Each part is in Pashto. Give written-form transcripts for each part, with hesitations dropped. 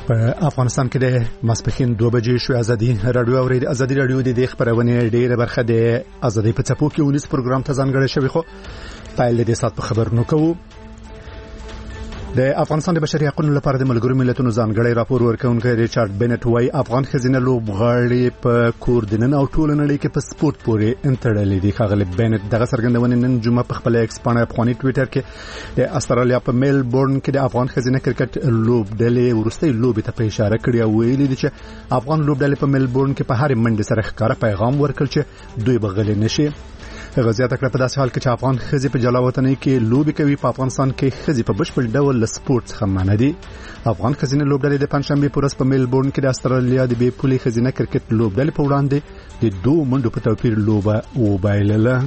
په افغانستان کې د ماسپښین 2 بجې شو ازادي رادیو اورید ازادي رادیو د خبرونه ډیره برخه د ازادي په چپو کې ونیس پروګرام ته ځانګړی شوی خو پایل د سات په خبرونو کوو. د افغانستان د بشري حقوقو لپاره د ملګرو ملتونو ځانګړی راپور ورکونکي ریچارډ بنټ وايي افغان خزینه لوبغاړي په کوردینن او ټول نړۍ کې په سپورت پورې انټرلې دي. خغل بنټ دغه څرګندونه نن جمعه په خپل ایکس باندې افغاني ټوئیټر کې د استرالیا په میلبورن کې د افغان خزینه کرکټ لوبډلې ورستۍ لوبې ته په اشاره کړې او ویلي دي چې افغان لوبډلې په میلبورن کې په هر منډه سره ښکاره پیغام ورکړ چې دوی بغل نشي. غزیات کړه په داسې حال کې چې افغان خزي په جلا وطنۍ کې لوبي کوي. په افغانستان کې خزي په بشپړ ډول سپورت څخه منع دي. افغان خزینه لوبډلې د پنځشنبه په ورځ په میلبورن کې د استرالیا د بي پولي خزینه کرکټ لوبډلې په وړاندې د 2 منډو په توپیر لوبه وبایلله.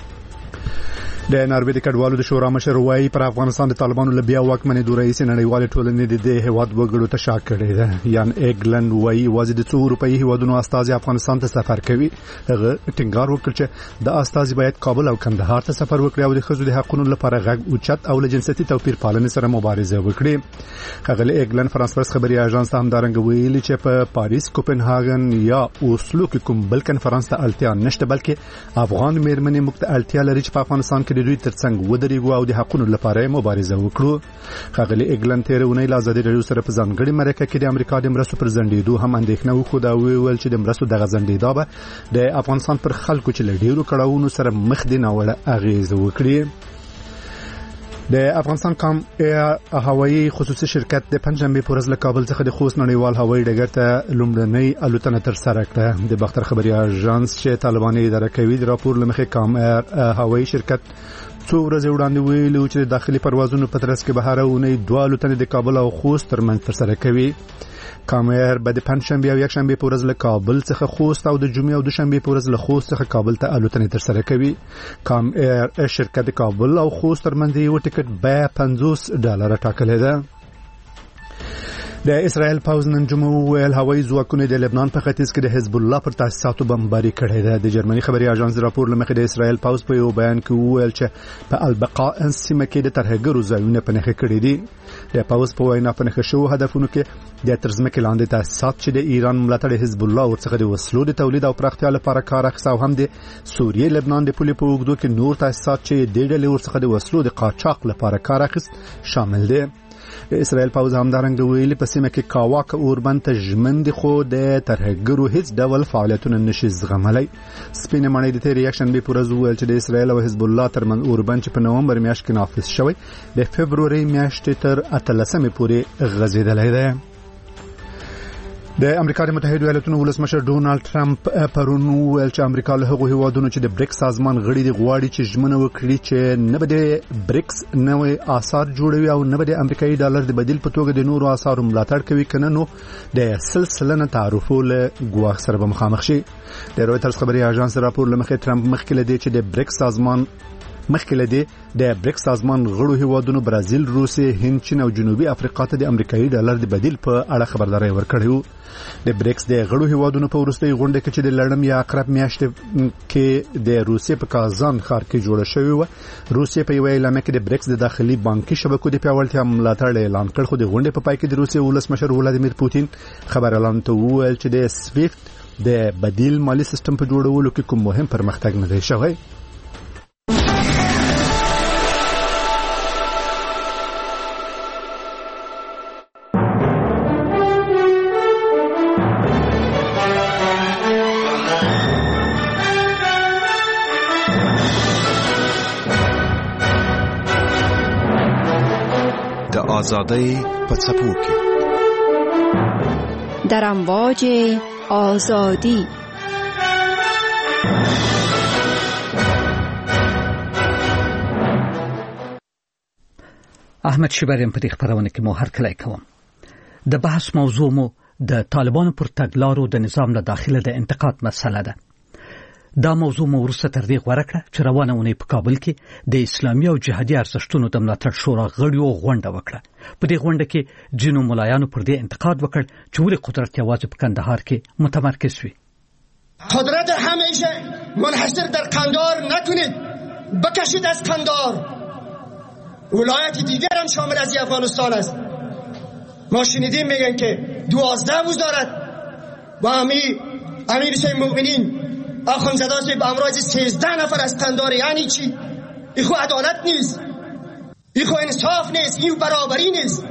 د ناروې د کډوالو د شورا مشر وايي پر افغانستان د طالبانو لبیا واکمنې دوه رئیس نړیوال ټولنې د هیواد وګړو ته شاک کړي ده. یان ایګلند وايي وازي د 2 اروپאי هیوادونو استازي افغانستان ته سفر کوي. هغه ټینګار وکړ چې د استازي باید کابل او کندهار ته سفر وکړي او د خزو د حقوقو لپاره غږ اوچت او جنسيتي توپیر پالنې سره مبارزه وکړي. هغه ایګلند فرانس پرس خبري اژانس ته همدارنګ ویلي چې په پاریس، کوپنهاګن یا اوسلو کې کوم بل کنفرانس ته اړتیا نشته، بلکې افغان میرمنې مخ ته اړتیا لري چې په افغانستان کې د دوی ترڅنګ ودرېږو او د حقوقو لپاره مبارزه وکړو. خغلی ایګلند تیرونه له ازادي رادیو سره په ځانګړي مرکه کې د امریکا د مرستو پر ځندېدو هم اندېښنه وکړه او ویل چې د مرستو دغه ځندېدا به د افغانستان پر خلکو چې له ډیرو کړهونو سره مخ دي ناوړه اغیز وکړي. د افغانستان کام هوایي خصوصي شرکت د پنځمبه پورز له کابل څخه د خوست نړیوال هوایي ډګر ته لومړنۍ الوتنه تر سره کړه. د باختر خبري اژانس چې طالباني اداره کوي د راپور لمخې کام هوایي شرکت 2 ورځې وړاندې ویلو چې داخلي پروازونو په ترڅ کې بهر اونۍ 2 الوتنې د کابل او خوست ترمنځ تر سره کوي. کامیر به د پنځشنبه او یکشنبه په ورځ له کابل څخه خوست او د جمعې او دوشنبه په ورځ له خوست څخه کابل ته الوتنې تر سره کوي. کامیر شرکت کابل او خوست ترمنځ یو ټیکټ به $50 ټاکلې ده. د اسرائیل پوز نن جمعه ویل هوایي ځواکونه د لبنان په ختیځ کې د حزب الله پر تاسیساتو بمباري کړې ده. د جرمني خبري اژانس راپور لمخې د اسرائیل پوز په یو بیان کې ویل چې په البقاء سیمه کې د ترهګرو ځایونه په نښه کړې دي. د پوز په وینا په نښه شو هدفونو کې د ترځمکې لاندې تاسیسات چې د ایران ملاتړ حزب الله ورڅخه د وسلو د تولید او پراختیا لپاره کار اخیست او هم د سوریې لبنان د پولې په اوږدو کې نور تاسیسات چې د ډلې ورڅخه د وسلو د قاچاق لپاره کار اخیست شامل دي. د اسرائیل پوز همدارنګ ویلي په سیمه کې کاواک اوربند ته ژمن دي خو د ترهګرو هیڅ ډول فعالیتونه نشي زغملای. سپینه مړی د تیر یکشنبه پر ورځ ویل چې د اسرائیل او حزب الله ترمن اوربند چې په نومبر میاشت کې نافذ شوی د فبرवरी میاشتې تر 18 پورې غځیدلی دی. د امریکا د متحده ایالاتو ولسمشر ډونالد ټرمپ پرون ویل چې امریکا له هغو هیوادونو چې د بریکس سازمان غړي دي غواړي چې ژمنه وکړي چې نه به د بریکس نوې آثار جوړوي او نه به د امریکایي ډالر د بدیل په توګه د نورو آثارو ملاتړ کوي کنه نو د سلسله تعرفو له ګواښ سره به مخامخ شي. د رويټرز خبري اژانس راپور لمخې ټرمپ مخکې لدی چې د بریکس سازمان غړو هیوادونو برازیل، روسیې، هند، چین او جنوبي افریقا ته د امریکایي ډالر د بدیل په اړه خبرداري ورکړې. د بریکس د غړو هیوادونو په وروستۍ غونډه کې چې د لړم یا اقرب میاشتې کې د روسیې په کازان ښار کې جوړه شوې و، روسیې په یو اعلامیه کې د بریکس د داخلي بانکي شبکو د پیاوړتیا ملاتړ اعلان کړ. خو د غونډې په پای کې د روسیې ولسمشر ولادیمیر پوتین خبر اعلان ته وویل چې د سویفت د بدیل مالی سیستم په جوړولو کې کوم مهم پرمختګ نه دی شوی. آزادی په څپو کې در امواج آزادی. احمد شبریم په دې خبرونه کې مو هرکلی کوم. د بحث موضوع مو د طالبانو پر تګلارو د نظام له داخله د انتقاد مسله ده. دا موضوع مو ورسته تر دې غوړه کړه چې روانه ونې په کابل کې د اسلامي او جهادي ارزښتونو د ملاتړ شورا غړیو غونډه وکړه. په دې غونډه کې جنو ملایانو پر دې انتقاد وکړ چې ولې قدرت یوازې په کندهار کې متمرکز وي. قدرت همیشه منحصر در قندهار نکنید، بکشید از قندهار. ولایت دیگر هم شامل از افغانستان است. ما شنیدیم میگن که 12 وزارت و امیر شیخ المؤمنین آخوندزاده به امراض 13 نفر از قندار. یعنی چی؟ این خو عدالت نیست، این خو انصاف نیست، این برابری نیست.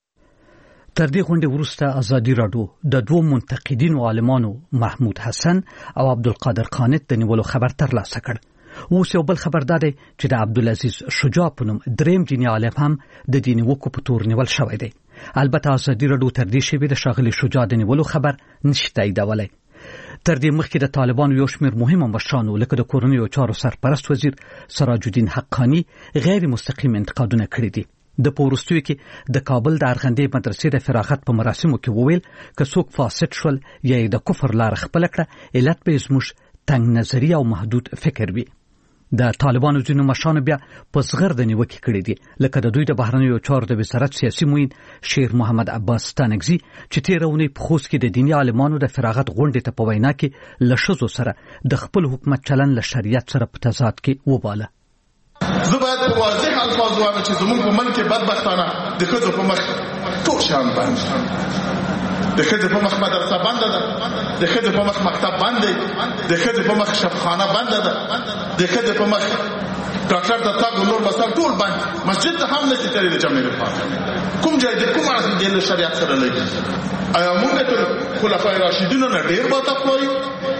تر دې غونډې وروسته ازادي راډیو د دوه منتقدینو عالمانو محمود حسن او عبدالقادر قانت د نیولو خبر ترلاسه کړ. اوس یو بل خبر دا دی چې د عبدالعزیز شجاع په نوم دریم دیني عالم هم د دې نیوکو په تور نیول شوی دی. البته ازادي راډیو تر دې شیبې د ښاغلي شجاع د نیولو خبر نشي تاییدولی. تر دې مخکې د طالبانو یو شمېر مهمو مشرانو لکه د کورنیو چارو سرپرست وزیر سراج الدین حقانی غیر مستقیم انتقادونه کړي دي. د پوروستوي کې د کابل د ارغندې مدرسې د فراغت په مراسمو کې وویل که څوک فاسد شول یا د کفر لار خپل کړه علت به زموږ تنگ نظری او محدود فکر وي. د طالبانو ځینو مشرانو بیا په صغر د نیوکې کړي دي لکه د دوی د بهرنیو چارو د وزارت سیاسي معین شیر محمد عباس ستانکزي چې تېره اونۍ په خوست کې د دیني عالمانو د فراغت غونډې ته په وینا کې له ښځو سره د خپل حکومت چلن له شریعت سره په تضاد کې وباله. زه باید په واضح الفاظ وایم چې زموږ په ملک کې بدبختانه د ښځو په مخ ټول شیان بند دي. د ښځو په مخ مدرسه بنده ده، د ښځو په مخ مکتب بند دی، د ښځو په مخ شفخانه بنده ده، د ښځو په مخ ډاکټر ته تګ او نور بسر ټول بند. مسجد ته هم نشي تللی د جمعې لپاره. کوم ځای د کوم اړخ دی له شریعت سره لګي؟ آیا موږ ته خلفای راشدینو نه ډېر باطاق وایو؟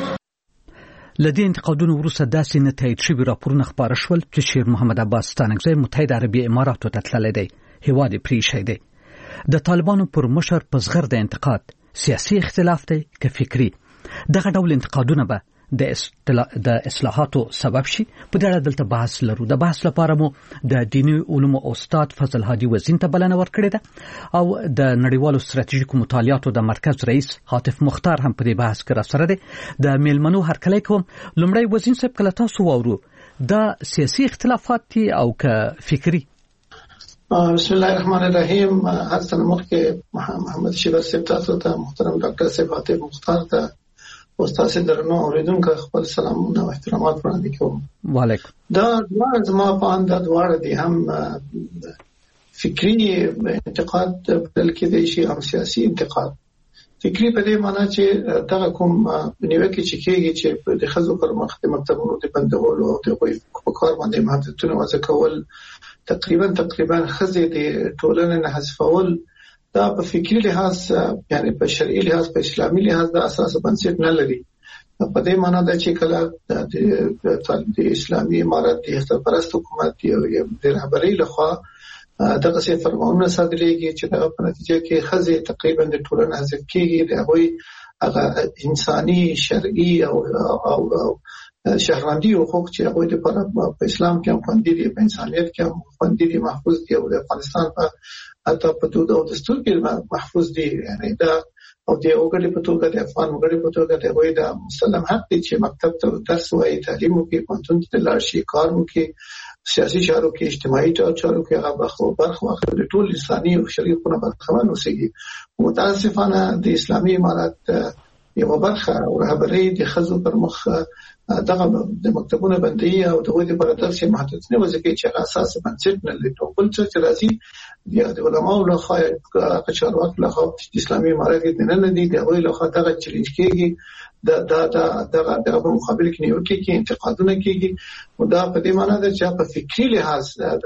لدې انتقادونو وروسته داسې نه تایید شوي راپورونه خپاره شول چې شیر محمد عباس ستانکزی متحده عربي اماراتو ته تللی دی، هیواد یې پرېښی دی. د طالبانو پر مشر په صغر د انتقاد سیاسي اختلاف دی که فکري. دغه ډول انتقادونه به د اصلاحاتو سبب شي. په دې اړه دلته بحث لرو. د بحث لپاره مو د دیني علومو استاد فضل هادي وزین ته بلنه ورکړې ده او د نړیوالو ستراتیژیکو مطالعاتو د مرکز رئیس عاطف مختار هم په دې بحث کې راسره دی. د میلمنو هرکلی کوم. لومړی وزین صاحب کله تاسو واورو دا سیاسي اختلافات دي او که فکري؟ بسم الله الرحمن الرحیم. حسن مخکې محمد شیبه صاحب تاسو ته، محترم ډاکټر صاحب عاطف مختار ته، استاد درنو اوریدونکو خپل سلامونه او احترامات وړاندې کوم. وعلیکم. دا دواړه زما په اند دواړه دي، هم فکری انتقاد بلکې د شي هم سیاسي انتقاد. فکری په دې معنی چې دا کوم نیوکه چې کېږي چې د خزو پر مخ د مکتبونو د بندولو او د په کار باندې محدودیتونه وضع کول، تقریبا خزې د ټولنې نه حذفول، دا په فکری لحاظ یعنی په شرعي لحاظ په اسلامي لحاظ دا اساس بنسټ نه لري. په دې معنی دا چې کله د اسلامي امارت د سرپرست حکومت یو د رهبرۍ لخوا دغه څه فرمانونه صادریږي چې دا په نتیجه کې خزې تقریبا د ټولنې حذف کېږي، د هغه انساني شرعي او شهروندي حقوق چې هغه د په اسلام کې هم خوندي دي، په انسانيت کې هم خوندي دي، محفوظ دي او د افغانستان په حتی په دود او دستور کې محفوظ دي. یعنی دا او د وګړي په توګه د افغان وګړي په توګه د وای د مسلم حق دي چې مکتب ته درس وایي، تعلیم وکړي، پوهنتون ته لاړ شي، کار وکړي، سیاسي چارو کې، اجتماعي چارو کې هغه برخه واخلي، د ټول انساني او شرعي حقوقو برخمن اوسېږي. متاسفانه د اسلامي امارت یو برخه او رهبرۍ د خزو پر مخ دغه د مکتبونو بندي او دغه د پرداسي محدودیتونه وځي چې اساس بنسټ نه لري. ټول څه راځي د علماء له خوا قچاروات له خوا د اسلامي امارت نه نه دي، دغه له خوا دغه چیلنج کېږي، دغه په مقابل کې نیوکه کې انتقادونه کېږي. دا په دې معنی ده چې په فکری لحاظ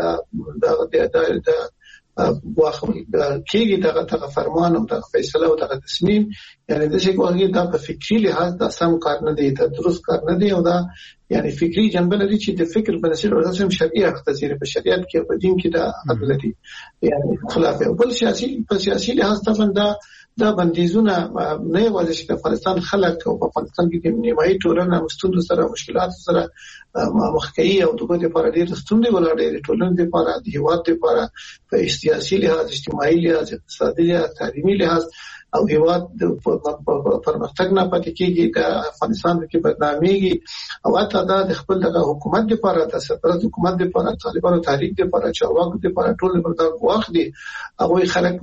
دا واخل کېږي دغه فرمان او دغه فیصله او دغه تصمیم، یعنی د څه کوي دا په فکری لحاظ دا سم کار نه دی، دا درست کار نه دی او دا یعنی فکری جنبه لري چې د فکر بنسټ او د شرعي اختزیر په شریعت کې په دین کې دا عدل دي، یعنی خلاف او بل سیاسي لحاظ ته دا بندیزونه نه یوازې چې افغانستان خلک او په افغانستان کې د نیمایي ټولنه مستوند سره مشکلات سره مخ کوي او دغه لپاره ډېر ستونزې ولاړې دي، ټولنې لپاره د هیواد لپاره په سیاسي لحاظ، اجتماعي لحاظ، اقتصادي لحاظ، تعلیمي لحاظ او هیواد پرمختګ نه پاتې کېږي، د افغانستان کې بدناميږي او حتی دا د خپل دغه حکومت لپاره، د سرپرست حکومت لپاره، طالبانو تحریک لپاره، چارواکو لپاره ټول لپاره واخ دي. هغه خلک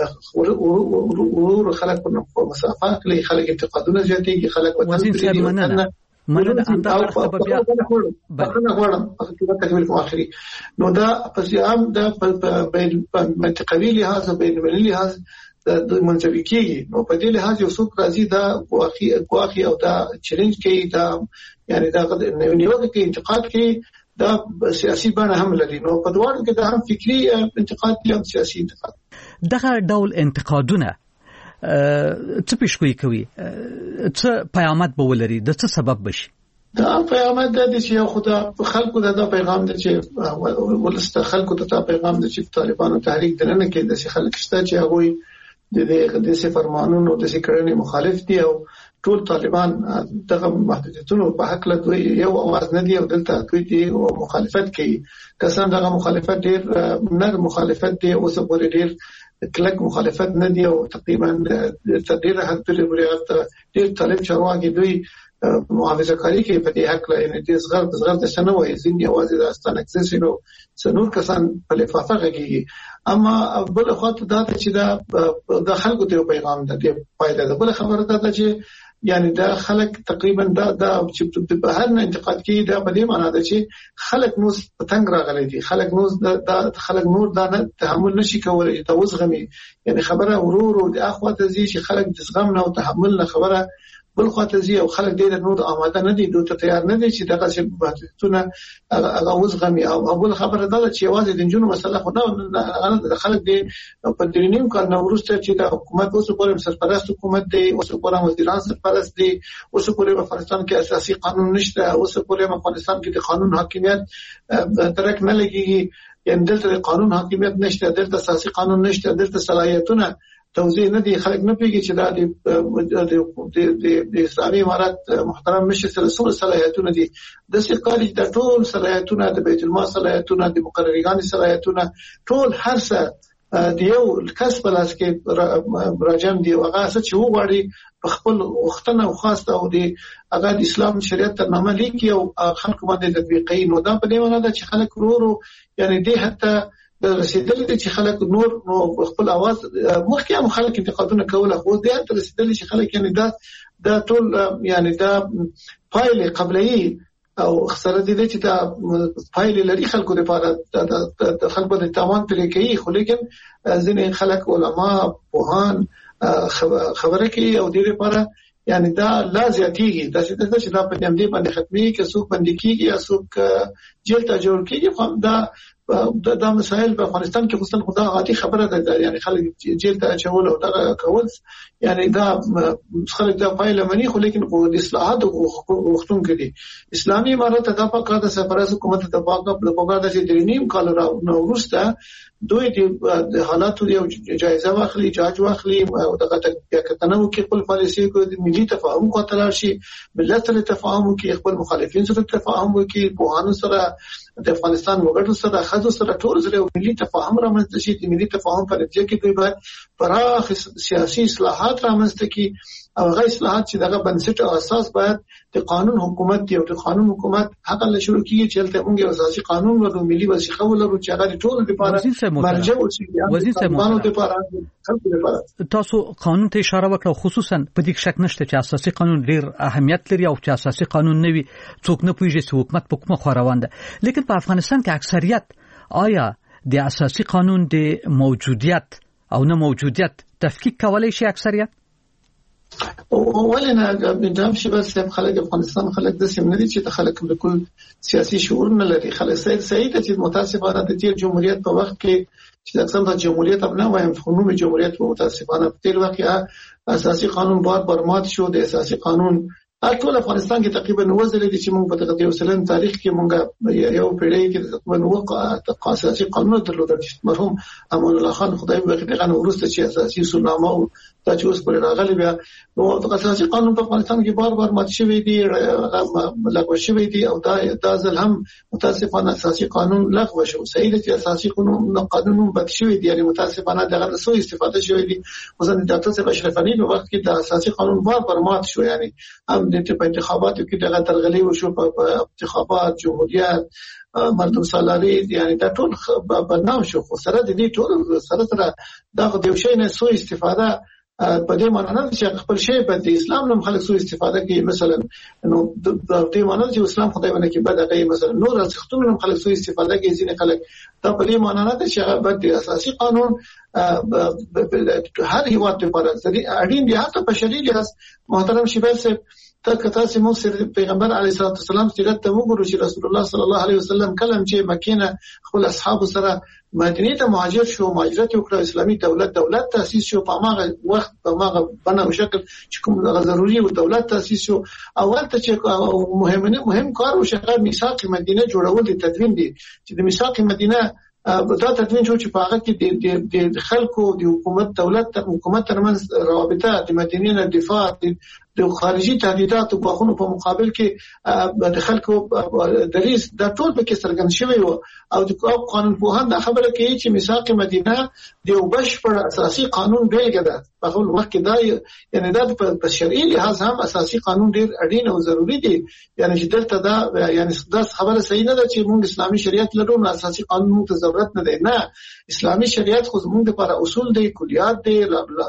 ورور خلک په مسافات لري، خلک انتقادونه زیاتېږي، خلک وطن مننه اندازه په بیا بخنه غواړم په تکمیل کوم اخري. نو دا پس عام دا په منطقوي لحاظ او بین المللي لحاظ د منځوي کېږي. نو په دې لحاظ یو څوک راځي دا ګواخي او دا چیلنج کوي، دا یعنی دا نیوکه کوي، انتقاد کوي، دا سیاسي بڼه هم لري. نو په دواړو کې دا هم فکری انتقاد دی او سیاسي انتقاد. دغه ډول انتقادونه څه پیشګویي کوي، څه پیغامات به ولري، د څه سبب بشي؟ دا پیغام د دې چې خدا خلکو دا پیغام دی چې ولسته خلکو ته پیغام دی چې طالبانو تحریک دنه کې د خلک شته چې هغه د دې فرمانونو د کړنې مخالف دي او ټول طالبان دغه محدودیتونو په حق له دوی یو اواز نه دی او دلته دوی مخالفت کوي. کسان دغه مخالفت ډیر نه مخالفت دی او څه پورې ډیر کلک مخالفت نه دی او تقریبا تدیر حد ډیر طالب چارواکي دوی محافظه کاری کې په دې حق له نه دي صغر د سنو وایي ځین یوازې د استان اکسسینو سنور کسان په لفافه کوي. اما بل خاطر دا چې دا خلکو ته پیغام ده پایله ده. بل خبره ده چې یعنی دا خلک تقریبا دا چې په هر نه انتقاد کوي دا په دې معنی ده چې خلک نو پتنګ راغلي دي، خلک نو دا خلک نور دا تحمل نشي کولای دا وزغمي. یعنی خبره ورور د اخواته زی چې خلک د زغم نه او تحمل نه خبره بل خاطر زی او خلک ډېر نور آماده نه دي، دوی ته تیار نه دي چې دغه څه بحثونه هغه وزغمي. او بل خبره ده چې یوازې د جنونو مسله خو نه، خلک دې په درینیم کال نو ورسته چې د حکومت اوس پورې سرپرست حکومت دی، اوس پورې وزیران سرپرست دي، اوس پورې په افغانستان کې اساسي قانون نشته، اوس پورې په افغانستان کې د قانون حاکمیت درک نه لګيږي. یعنی دلته قانون حاکمیت نشته، دلته اساسي قانون نشته، دلته صلاحیتونه توضیح نه دي. خلک نه پیږي چې دا د اسلامي امارات محترم مشر سره څو صلاحیتونه دي. د سقالي د ټول صلاحیتونه، د بیت المال صلاحیتونه، د مقرریګان صلاحیتونه، ټول هر څه دیو کسب لاس کې راجم دی. هغه څه چې وغواړي په خپل وختونه او خاصه او د هغه د اسلام شریعت ترنامه لیکي او خلکو باندې تطبیقي. نو دا په دې معنی ده چې خلک ورو یعنی دې حتی د رسیدلې چې خلک نور خپل आवाज مخکې هم خلک انتقادونه کوله، خو دې ته رسیدلې چې خلک یعنی دا ټول یعنی دا فایل قبلي او خساره دي چې دا فایل لري خلکو لپاره د خلکو د تمام پرې کوي. خو لیکن ځینې خلک علما پوهان خبره کوي او دې لپاره یعنی دا لا زیاتیږي. دا چې دا په دې باندې ختمي کې څوک باندې کیږي یا څوک جیل ته جوړ کیږي. خو دا مسائل په افغانستان کې خصوصا خدا غاټي خبره ده. یعنی خلک جیل ته چول او دا کول یعنی دا خلک دا فایل منی، خو لیکن په اصلاحات وختون کې دي. اسلامي امارات د پاکه د سفارت حکومت د پاکه په پاکه د درنیم کال نو ورسته دوی د حالاتو یو جایزه واخلي، جاج واخلي او دغه کتنو کې خپل پالیسي کو د ملي تفاهم کو تلاشي، ملت سره تفاهم کې خپل مخالفین سره تفاهم کې، پوهانو سره د افغانستان وګړو سره خاصو سره ټول سره ملي تفاهم رامنځته شي. د ملي تفاهم په نتیجه کې دوی باید پراخ سیاسي اصلاحات رامنځته کړي او هغه اصلاحات چې دغه بنسټ او اساس باید د قانون حکومت دی او د قانون حکومت حق له شروع کیږي چې تل موږ یو اساسي قانون ورو ملي وسیخه ولرو چې هغه ټول لپاره مرجع وشي. تاسو قانون ته اشاره وکړه، خصوصا په دې شک نشته چې اساسي قانون ډیر اهمیت لري او چې اساسي قانون نوي څوک نه پوهیږي چې حکومت په کومه خوا روان ده. لیکن په افغانستان کې اکثریت آیا د اساسي قانون د موجودیت او نه موجودیت تفکیک کولای شي؟ اکثریت ولنه بنجام شي بس خلک افغانستان خلک د سیمه دي چې خلک بالکل سیاسي شعور نه لري. خلک سعید چې متاسفانه د تیر جمهوریت په وخت کې چې اکثر د جمهوریت ابنا وایم فنوم جمهوریت په متاسفانه په تیر وخت اساسي قانون بار مات شو. د اساسي قانون ټول افغانستان کې تقریبا 9 ځله دي چې موږ په دغه وسلم تاریخ کې موږ یو پیړۍ کې تقریبا اساسي قانون درلودل. مرحوم امان الله خان خدای به دغه ورسته چې اساسي اصولنامه او تاسو پر راغلي بیا نو د اساسي قانون په افغانستان کې بار مات شوی دی، لغوه شوی دی او دا ځل هم متاسفانه اساسي قانون لغوه شو. صحیح دی چې اساسي قانون بد شوی دی، یعنی متاسفانه دغه سو استفاده شوی دی. وزن د ډاکټر صاحب اشرف غنی په وخت کې د اساسي قانون بار مات شو. یعنی هم د انتخاباتو کې دغه ترغلي وشو په انتخابات جمهوریت مردم سالاري، یعنی دا ټول بدنام شو. خو سره د دې ټول سره دا د یو شی نه سو استفاده په دې معنی نه چې خپل شی په اسلام نوم خلک سو استفاده کوي. مثلا نو د دې معنی چې اسلام خدای باندې کې بد هغه مثلا نور ارزښتونه خلک سو استفاده کوي. ځینې خلک دا په دې معنی نه چې هغه بد اساسي قانون هر هیواد لپاره اړین دي. حتی په شرعي لحاظ محترم شیبال صاحب تاسو موږ سره پیغمبر علیه السلام سیرت ته وګورو چې رسول الله صلی الله علیه وسلم کلم چې مکه نه خپل اصحاب سره مدینه ته مهاجر شو، مهاجرت وکړ، اسلامي دولت تاسیس شو. په هغه وخت په هغه بنا شکل چې کوم ضروري او دولت تاسیس شو. اول ته چې مهم کار وشغه میثاق مدینه جوړول دي، تدوین دي چې د میثاق مدینه دا تدوین شو چې په هغه کې د خلکو د حکومت ترمنځ روابطه د مدینې نه دفاع د خارجي تهدیدات او غوښنو په مقابل کې د خلکو دریس دا ټول به کې څرګند شوی و. او د قانون پوهان دا خبره کوي چې میثاق مدینه د یو بشپړ اساسي قانون بیلګه ده. په خپل وخت کې دا یعنی دا په شرعي لحاظ هم اساسي قانون ډیر اړین او ضروری دی. یعنی چې دلته دا یعنی دا خبره صحیح نه ده چې موږ اسلامي شریعت لرو نو اساسي قانون موږ ته ضرورت نه دی. نه، اسلامي شریعت خو موږ لپاره اصول دی، کلیات دی،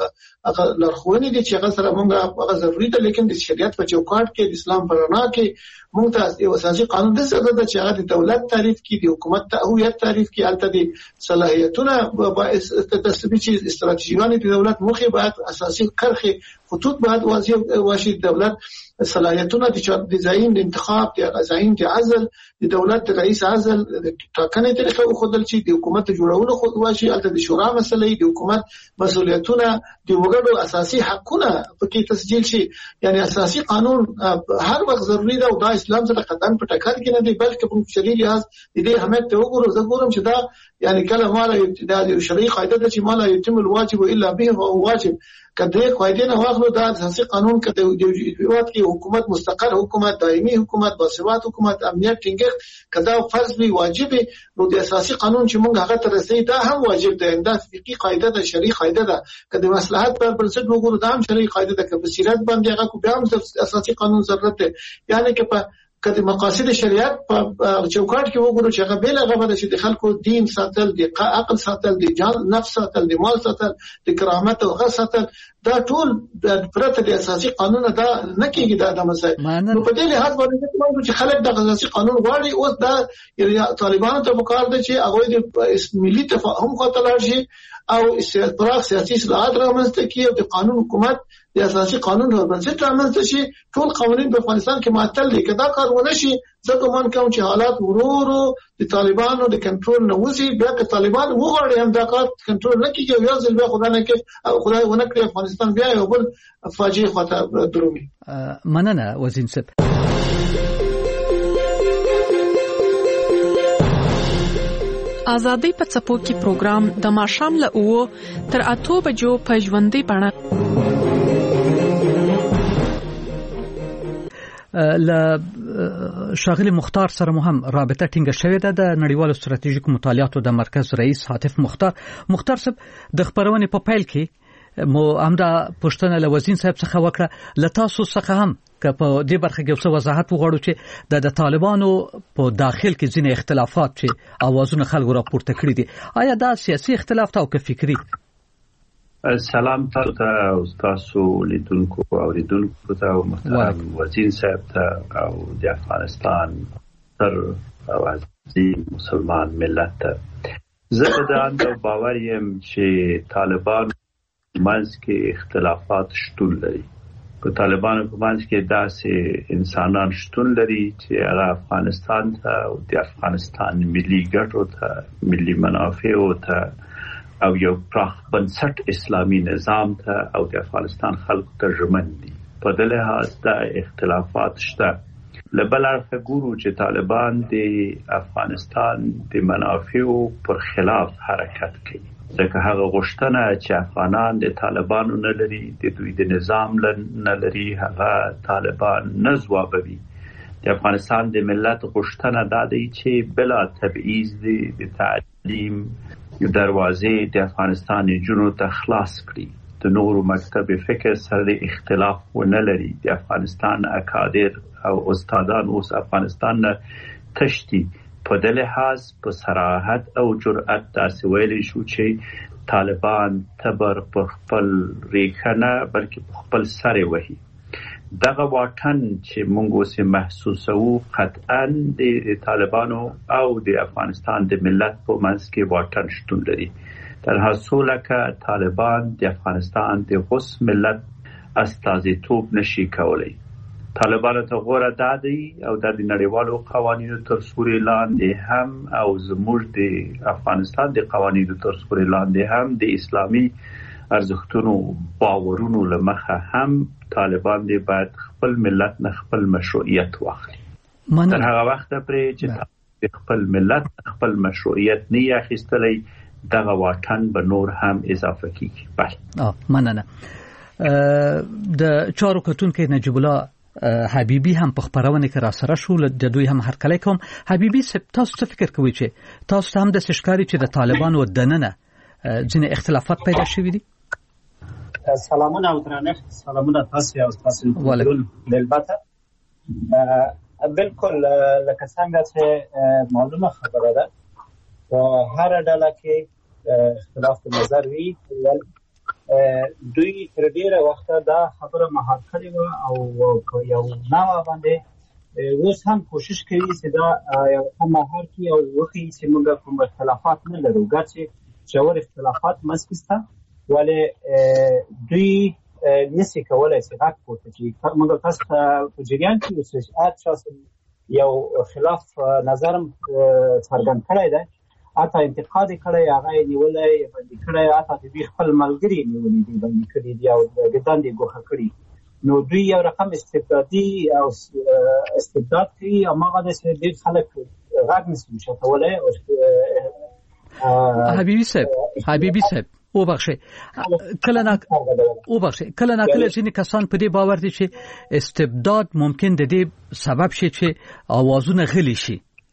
لارښوونې دي چې هغه سره موږ هغه ضروري ده. لیکن د شریعت په چوکاټ کې د اسلام په رڼا کې موږ ته یو اساسي قانون د څه ده چې هغه د دولت تعریف کې، د حکومت هویت تعریف کې، البته د صلاحیتونه باعث تثبیت استراتیژیونه د دولت مخې باید اساسي کرخه خطوط باید واضح واشي. دولت صلاحیتونه د ځاین د انتخاب، د ځاین د عزل، د دولت رئیس عزل، د ټاکنې طریقه او خودل چې د حکومت جوړولو خود واشي. البته د شورا مسلې، د حکومت مسؤلیتونه، د وګړو اساسي حقونه پکې تسجیل شي. یعنی اساسي قانون هر وخت ضروری ده او دا اسلام سره قطعاً په ټکر کې نه دی، بلکې په شرعي لحاظ د دې اهمیت ته وګورو. زه ګورم چې دا یعنی کله مالا د شرعي قاعده ده چې مالا یتم الواجب الا به هو واجب. کله قاعده نه واخلو دا اساسي قانون کده د هیواد کې حکومت، مستقر حکومت، دایمي حکومت، باثبات حکومت، امنیت ټینګښت کدا فرض وي، واجب نو د اساسي قانون چې موږ هغه ته رسېږي دا هم واجب ده. دا فقهي قاعده ده، شرعي قاعده ده. کله مصلحت پر بنسټ وګورو دا هم شرعي قاعده ده. کله بصیرت باندې هغه کو بیا هم اساسي قانون ضرورت ده. یعنی که په کله مقاصد شریعت په چوکاټ کې وګورو چې هغه بیل هغه د خلکو دین ساتل، د عقل ساتل، د جان نفس ساتل، د مال ساتل، د کرامت او غیرت ساتل، دا ټول د پرته د اساسي قانون دا نه کېږي. دا مسایل نو په دې لحاظ باندې چې خلک د اساسي قانون غواړي. اوس دا طالبانو ته وکړ دي چې هغه د ملي تفاهم خاطر شي او پراخ سیاسي اصلاحات رامنځته کړي او د قانون حکومت د اساسي قانون او بنسټ رامنځته شي. ټول قوانين په افغانستان کې معطل دي. کدا کار ونه شي زه ګمان کوم چې حالات ورو د طالبانو د کنټرول نه وځي. بیا که طالبان وغواړي هم دا کار کنټرول نه کیږي او یو ځل بیا خدای نه کوي خدای ونه کړی افغانستان بیا یو بل فاجعه خاطر درومي. مننه وزین صاحب. آزادۍ په څپو کې پروګرام د ماښام له 9 تر 8 بجو په ژوندۍ بڼه ل شاغلی مختار سره مهم رابطه ټینګه شوې ده. د نړیوالو ستراتیژیکو مطالعاتو د مرکز رئیس عاطف مختار صاحب د خبرونې په پیل کې مو همدا پښتنه له وزین صاحب څخه وکړه. لتاسو څخه هم که په دې برخه کې څه وضاحت وغواړو چې د طالبانو په داخل کې ځینې اختلافات چې اوازونه خلکو راپورته کړي دي، آیا دا سیاسي اختلاف ته او که فکری؟ سلام ته تاسو لیدونکو او لیدونکو ته او محترم وزین صاحب ته او د افغانستان تر او عزیز مسلمان ملت ته. زه د اندو باور یم چې طالبان منځ کې اختلافات شتون لري. په طالبانو په منځ کې داسې انسانان شتون لري چې هغه افغانستان ته او د افغانستان ملي ګټو ته، ملي منافعو ته او یو پراخ بنسټ اسلامي نظام ته او د افغانستان خلکو ته ژمن دي. په دې لحاظ دا اختلافات شته. لبل اړخه ګورو چې طالبان د افغانستان د منافعو پر خلاف حرکت کوي. ځکه هغه غوښتنه چې افغانان د طالبانو نه لري، د دوی د نظام نه لري، هغه طالبان نه ځوابوي. د افغانستان د ملت غوښتنه دا دی چې بلا تبعیض د تعلیم دروازې د افغانستان جنو ته خلاص کړي. د نورو مکتب فکر سره اختلاف ونه لري. د افغانستان اکادر او استادان اوس افغانستان نه تشتي. په دې لحاظ په صراحت او جرأت تاسو ویلي شو چې طالبان تبر پر خپل ریښه بلکې خپل سره وهي. دغه واټن چې موږ اوس محسوسو قطعاً د طالبانو او د افغانستان د ملت په منځ کې واټن شتون لري. در حصول که طالبان د افغانستان د غوس ملت استازیتوب نشي کولای. طالبانو ته غوړه دادی او د نړیوالو قوانینو تر سوري لاندې هم او زموږ د افغانستان د قوانینو تر سوري لاندې هم د اسلامي ارزښتونو باورونو لمخه هم طالبان دی باید خپل ملت نه خپل مشروعیت واخلي. تر هغه وخت پرې چې خپل ملت خپل مشروعیت نه اخیستلی دغه واټن به نور هم اضافه کیږي. بله مننه. د چارو کتونکو نجیب الله حبیبی هم په خبرونه کې را سره شو، د دوی هم هرکلی کوم. حبیبی تاسو څه فکر کوئ چې تاسو هم د سشکاري چې د طالبانو دننه ځینې اختلافات پیدا شوي دي؟ سلامونه او درنښت. سلامونه تاسو او تاسو ټول البته بالکل لکه څنګه چې معلومه خبره ده په هر ډله کې اختلاف نظر وي. دوی تر ډیره وخته دا خبره مهار کړې و او یو نوع باندې اوس هم کوشش کوي چې دا یو مهار کړي او وښیي چې موږ کوم اختلافات نه لرو، ګرچې ژور اختلافات منځ کې شته، ولې دوی نشي کولای چې غږ پورته کړي. موږ تاسو په جریان کې اوسئ. تاسو یو خلاف نظرم څرګند کړی دی، اته انتقاد کړی، هغه نیولای باندې کړی، اته د خپل ملګری نیولې دی باندې کړی دی او د ګداندې ګوښه کړی. نو دوی یو رقم استبدادي او استبداد کوي او هغه د ډېر خلک غږ نشي شتولای. حبیبی صاحب وبخښئ، کله نه ځینې کسان په دې باور دي چې استبداد ممکن د دې سبب شي چې اوازونه غلي شي.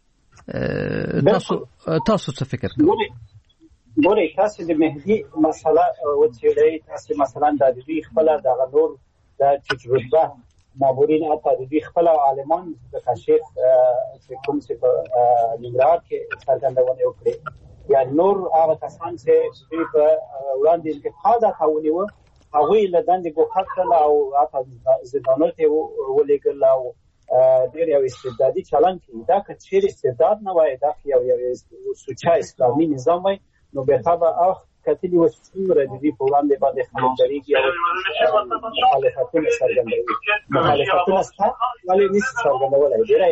تاسو څه فکر کوئ؟ ګورئ، تاسو د مهدي مسله وڅېړئ. تاسو مثلا د دوی خپله دغه نور د تجربه مامورین اته د دوی خپله عالمان د کشف چې کوم چې په ننګرهار کې څرګندونه وکړې، یا نور هغه کسان چې دوی په وړاندې انتقاد ونیوه، هغوی له دندې ګوښه کړل او اته زندانونو ته ولېږل او ډېر یو استبدادي چلند کوي. دا که چیرې استبداد نه وای، دا یو سوچه اسلامي نظام وای، نو بهتر به کتلي و څومره د دې په وړاندې باندې خلک درېږي او مخالفتونه څرګندوي. مخالفتونه شته ولې نشي څرګندولی؟ ډېری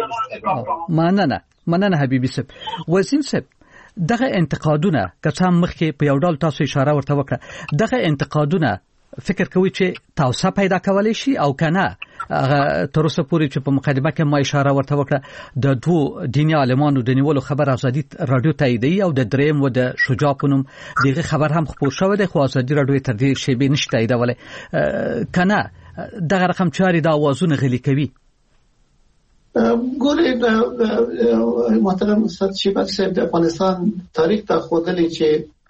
مننه حبیبي صاحب. وزیر صاحب، دغه انتقادونه که څه هم مخکې په یو ډول تاسو اشاره ورته وکړه، دغه انتقادونه فکر کوي چې توسعه پیدا کولی شي او کنه؟ تر اوسه پورې چې په مقدمه کې ما اشاره ورته وکړه، د دوو دیني عالمانو د نیولو خبر ازادي رادیو تاییدوي او د دریم و د شجاع په نوم دغه خبر هم خپور شوی دی، خو ازادي رادیو تر دې شیبې نشي تاییدولی. کنه دغه رقم چارې د اوازونه غلي کوي؟ ګورئ، محترم استاد شیبت صاحب، د افغانستان تاریخ ته ښودلی چې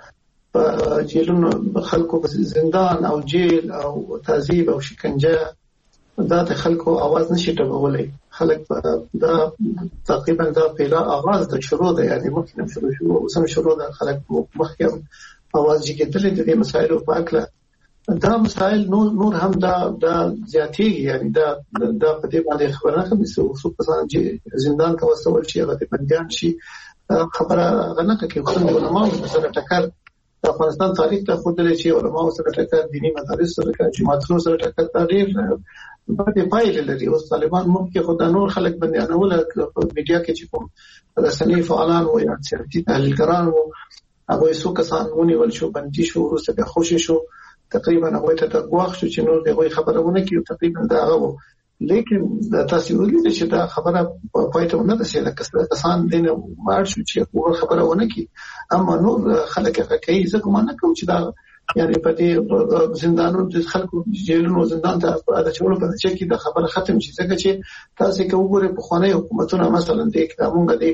جیلونو خلکو په زندان او جیل او تعذیب او شکنجه دا د خلکو आवाज نشي ټکولای. خلک دا تقریبا دا پیدا आवाज د شروع ده، یعنی مخکې شروع ده، خلک مخکې आवाज جګېدلې د دې مسایلو په اړه. دا مسایل نور هم دا زیاتېږي، یعنی دا په دې باندې خبره نه کوي څو کسان چې زندان ته واستول شي، هغه بنديان شي، خبره غنه کوي. خو علماء سره ټکر د افغانستان تاریخ ته ښودلی چې علماء سره ټکر، دیني مدارس سره ټکر، جماعتونو سره ټکر ډېر بدې پایلې لري. اوس طالبان ممکن خو دا نور خلک بندیانول میډیا کې چې کوم رسنۍ فعالان وو یا سیاسي تحلیلګران وو، هغوی څو کسان ونیول شو، بندي شو، وروسته بیا خوشي شو، تقریبا هغوی ته ګواښ شو چې نور د هغوی خبره ونه کړي. تقریبا دا هغه وو. لیکن تاسو ولیدئ چې دا خبره پای ته ونه رسېده، کسان دینه مار شو چې خبره ونه کړي. اما نور خلک هغه کوي. زه ګمان نه کوم چې دا یعنی په دې زندانونو د خلکو جیلونو زندان ته د چولو په چې کې د خبره ختم شي. ځکه چې تاسو کې وګورئ په خواني حکومتونو مثلا د موږ د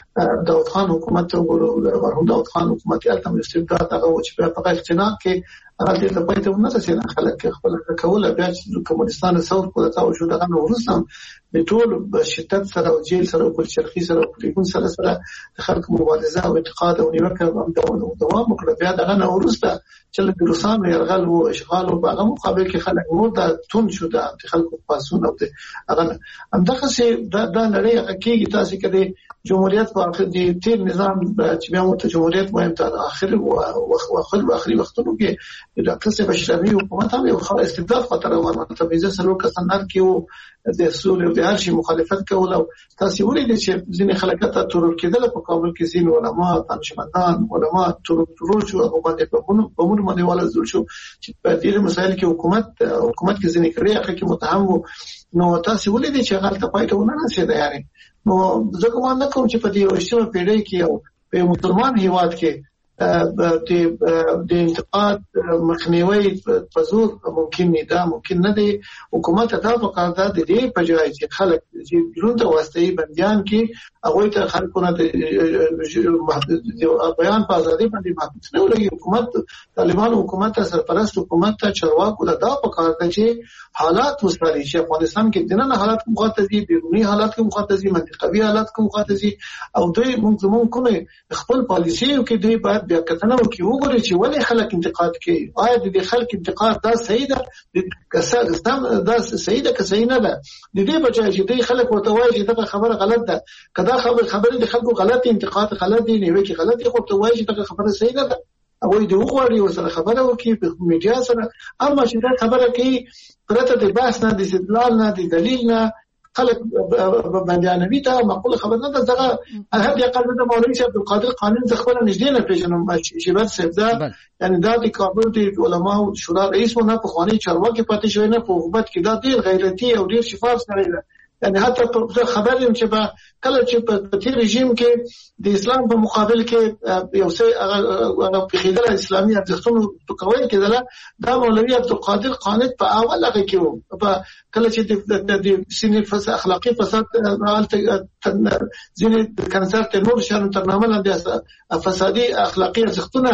داود خان حکومت وګورو، مرحوم داود خان حکومت یې تم استبداد هغه چې په اقتناع کې هغه دې ته پاتې ونه رسېدل خلک خپل کول بیا چې کمونستان ثور کو تا او شو دغه ورسته د ټول شدت سره او جیل سره او چرخي سره او ټلیفون سره د خلکو مبارزه او اعتقاد او نیوکه هم دوام وکړه. بیا دغه نه ورسته چې له روسانو يرغل او اشغال او هغه مقابل کې خلک نور د تون شو د خلکو پاسون او هغه همدغه سي دا نړۍ حقيقي تاسو کړي جمهوریت په اخر دي تیر نظام چې بیا مت جمهوریت مهم تر اخر او اخري وختونو کې د قصه بشري حکومت هم یو خاص استبداد خطر ورته بيزه سلو کسنار کې او د اصول او د هر شي مخالفت کول او تاسو ولې چې ځینې خلک ته ترور کېدل په کابل کې ځین علما تنشمندان علما ترور شو او باندې په موږ باندې ولا زول شو چې په دې مسایل کې حکومت کې ځینې کړي هغه کې متهم نو تاسو ولې چې هغه ته پایته ونه رسیدل یاري نو زه کوم نه کوم چې په دې وشتمه پیړۍ کې او په مسلمان هیواد کې د انتقاد مخنیوي په زور ممکن نه ده ممکن نه دی حکومت ته په کار ده د دې په ځای چې خلک چې ژوند واسطي بنديان کې هغه ته خلکونه د بیان په ازادي باندې محدود نه ولګي. حکومت طالبان حکومت سرپرست حکومت ته چرواکو دا په کار ده چې حالات وسپاري چې افغانستان کې دننه حالات مخاطبي بیرونی حالات کې مخاطبي منطقوي حالات کې مخاطبي او دوی موږ کومه خپل پالیسي کې دوی باید بیا کتنه وکړي وګوري چې ولې خلک انتقاد کوي آیا د خلک انتقاد دا صحیح ده دا صحیح ده که صحیح نه ده د دې بچای چې دوی خلک ورته وایي چې دا خبره غلط ده کدا خبره د خلکو غلط انتقاد غلط دی نه وي چې غلط یې ورته وایي چې دا خبره صحیح نه ده او دوی وګوري وسره خبره وکړي په میډیا سره اما چې دا خبره کوي پرته د بحث نه د استدلال نه د دلیل نه خلک باندې ته معقول خبر نه ده دغه هغه یقین د مولوی شاه عبد القادر قانون ځخونه نږدې نه پیژنم چې بعد سبدا یعنی دا د کابل د علماء او شورا رئیس نه په خواني چارواکي پاتې شوی نه په حکومت کې دا ډیر غیرتی او ډیر شفاف سره ده یعنی حتی په خبر يم چې کله چې په تیر رژیم کې د اسلام په مقابل کې یو څه په خیدل اسلامي ارزښتونو ټکول کېدل دا مولوی عبد القادر قانون په اول هغه کې و په کله چې د سینې فساد اخلاقی فساد ځینې کنسر ته نور شانو ترنامه لاندې فسادي اخلاقی ارزښتونه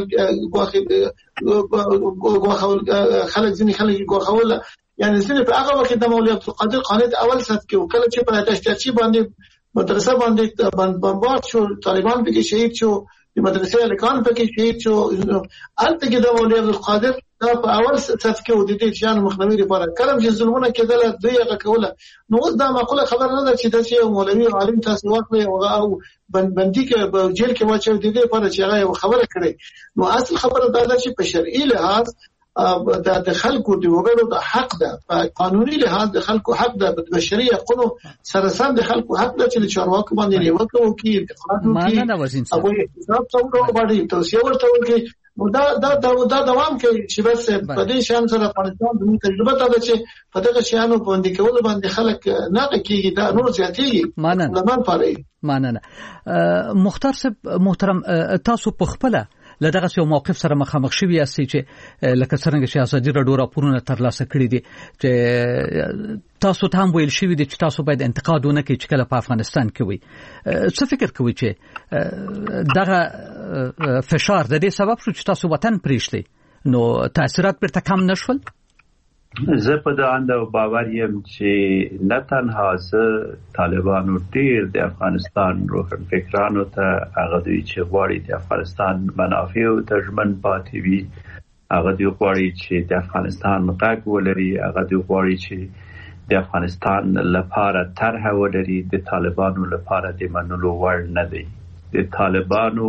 خلک ځینې خلک غوښول یعنی ځینې په هغه وخت د مولوی عبد القادر قانون اول سات کې وکړه چې په دشتچی باندې مدرسه باندې بمبارد شو طالبان پکې شهید شو د مدرسې الکان پکې شهید شو البته کې د مولوی عبد القادر دا په اول سات کې و د دې شان مخنوي لپاره کلم چې ظلمونه کېدل دوی هغه کوله نو دا معقوله خبر نه ده چې د مولوی عالم تاسو واخلي او بندي کې جیل کې واچو د دې لپاره چې هغه خبره کړي نو اصل خبره دا ده چې په شرعي لحاظ د خلکو د وګړو د حق ده قانوني لحاظ د خلکو حق ده د بشري حقوقو سره سم د خلکو حق ده چې چارواکو باندې نیوکه وکړي انتقاد وکړي او حساب څنګه باندې توصيه ورته وکړي دا دوام کوي چې بس په دې شان سره افغانستان د تجربه ته چې په دغه شانو باندې کول باندې خلک نه کېږي دا نور زیاتېږي لمن پاره مننه مختار صاحب محترم تاسو په خپل لدغه یو موقف سره مخامخ شوی یاستئ چې لکه څنګه چې ازادي راډیو راپورونه ترلاسه کړي دي چې تاسو ته هم ویل شوی دي چې تاسو باید انتقاد ونه کړئ چې کله په افغانستان کې وي څه فکر کوئ چې دغه فشار د دې سبب شو چې تاسو وطن پریږدئ نو تاثیرات پر کم نشول زه په دا اند باور یم چې نه تنها زه طالبانو ډیر د افغانستان روحن فکرانو ته هغه دوی چې غواړي د افغانستان منافع او تجمن پاتې وي هغه دوی غواړي چې د افغانستان غږ ولري هغه دوی غواړي چې د افغانستان لپاره طرح ولري د طالبانو لپاره د منلو وړ نه دی د طالبانو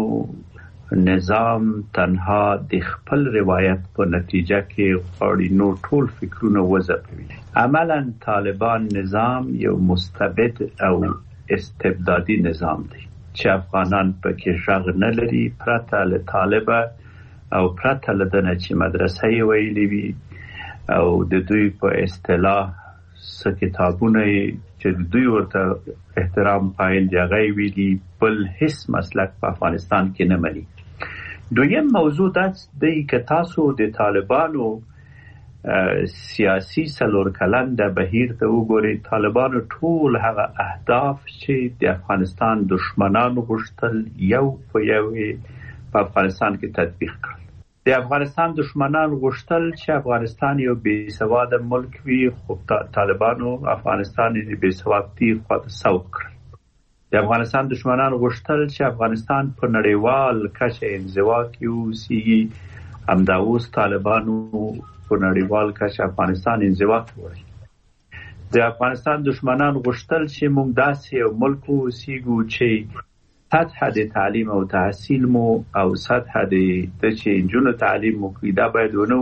نظام تنها د خپل روایت په نتیجه کې غواړي نو ټول فکرونه وځپوي عملاً طالبان نظام یو مستبد او استبدادي نظام دی چې افغانان پکې ژغ نه لري پرته له طالبه او پرته له دنه چې مدرسې ویلې وي او د دوی په اصطلاح څه کتابونه چې دوی ورته احترام قائل دي هغه ویلي بل هیڅ مسلک په افغانستان کې نه مني دویم موضوع دا دی که تاسو د طالبانو سیاسي سلور کلن د بهیر ته وګورئ طالبانو ټول هغه اهداف چې د افغانستان دشمنانو غوښتل یو په یو په افغانستان کې تطبیق کړل د افغانستان دشمنان غوښتل چې افغانستان یو بې سواده ملک وي، خو طالبانو افغانستان د بې سوادۍ خواته سوق کړ. د افغانستان دشمنان غوښتل چې افغانستان په نړیوال کچه انزوا کې اوسیږي، همدا اوس طالبانو په نړیوال کچه افغانستان انزوا ته وړي. د افغانستان دشمنان غوښتل چې موږ داسې یو ملک اوسیږو چې سطح د تعلیم او تحصیل مو او سطح د چې نجونو تعلیم مو دا باید ونه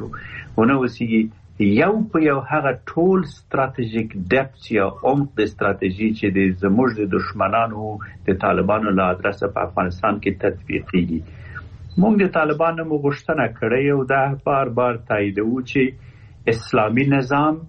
وسیږي یو په یو هغه ټول ستراتیژیک ډپث یا عمق د ستراتیژي چې د زموږ د دشمنانو د طالبانو له ادرسه په افغانستان کې تطبیقیږي. موږ د طالبانو مو غوښتنه کړې او دا بار بار تاییدوو چې اسلامي نظام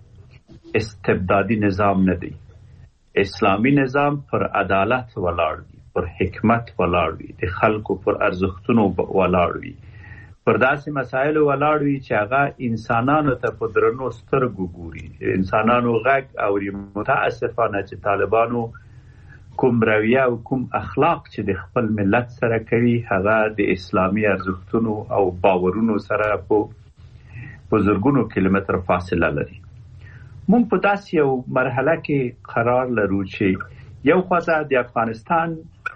استبدادي نظام نه دی. اسلامی نظام پر عدالت ولاړ وي، پر حکمت ولاړ وي، د خلکو پر ارزښتونو ولاړ وي، پر داسې مسایلو ولاړ وي چې هغه انسانانو ته په درنو سترګو ګوري، انسانانو غږ اوري. متاسفانه چې طالبانو کوم رویه او کوم اخلاق چې د خپل ملت سره کوي هغه د اسلامي ارزښتونو او باورونو سره په زرګونو کیلومتر فاصله لري. مونږ په داسې یو مرحله کې قرار لرو چې یو خواته د افغانستان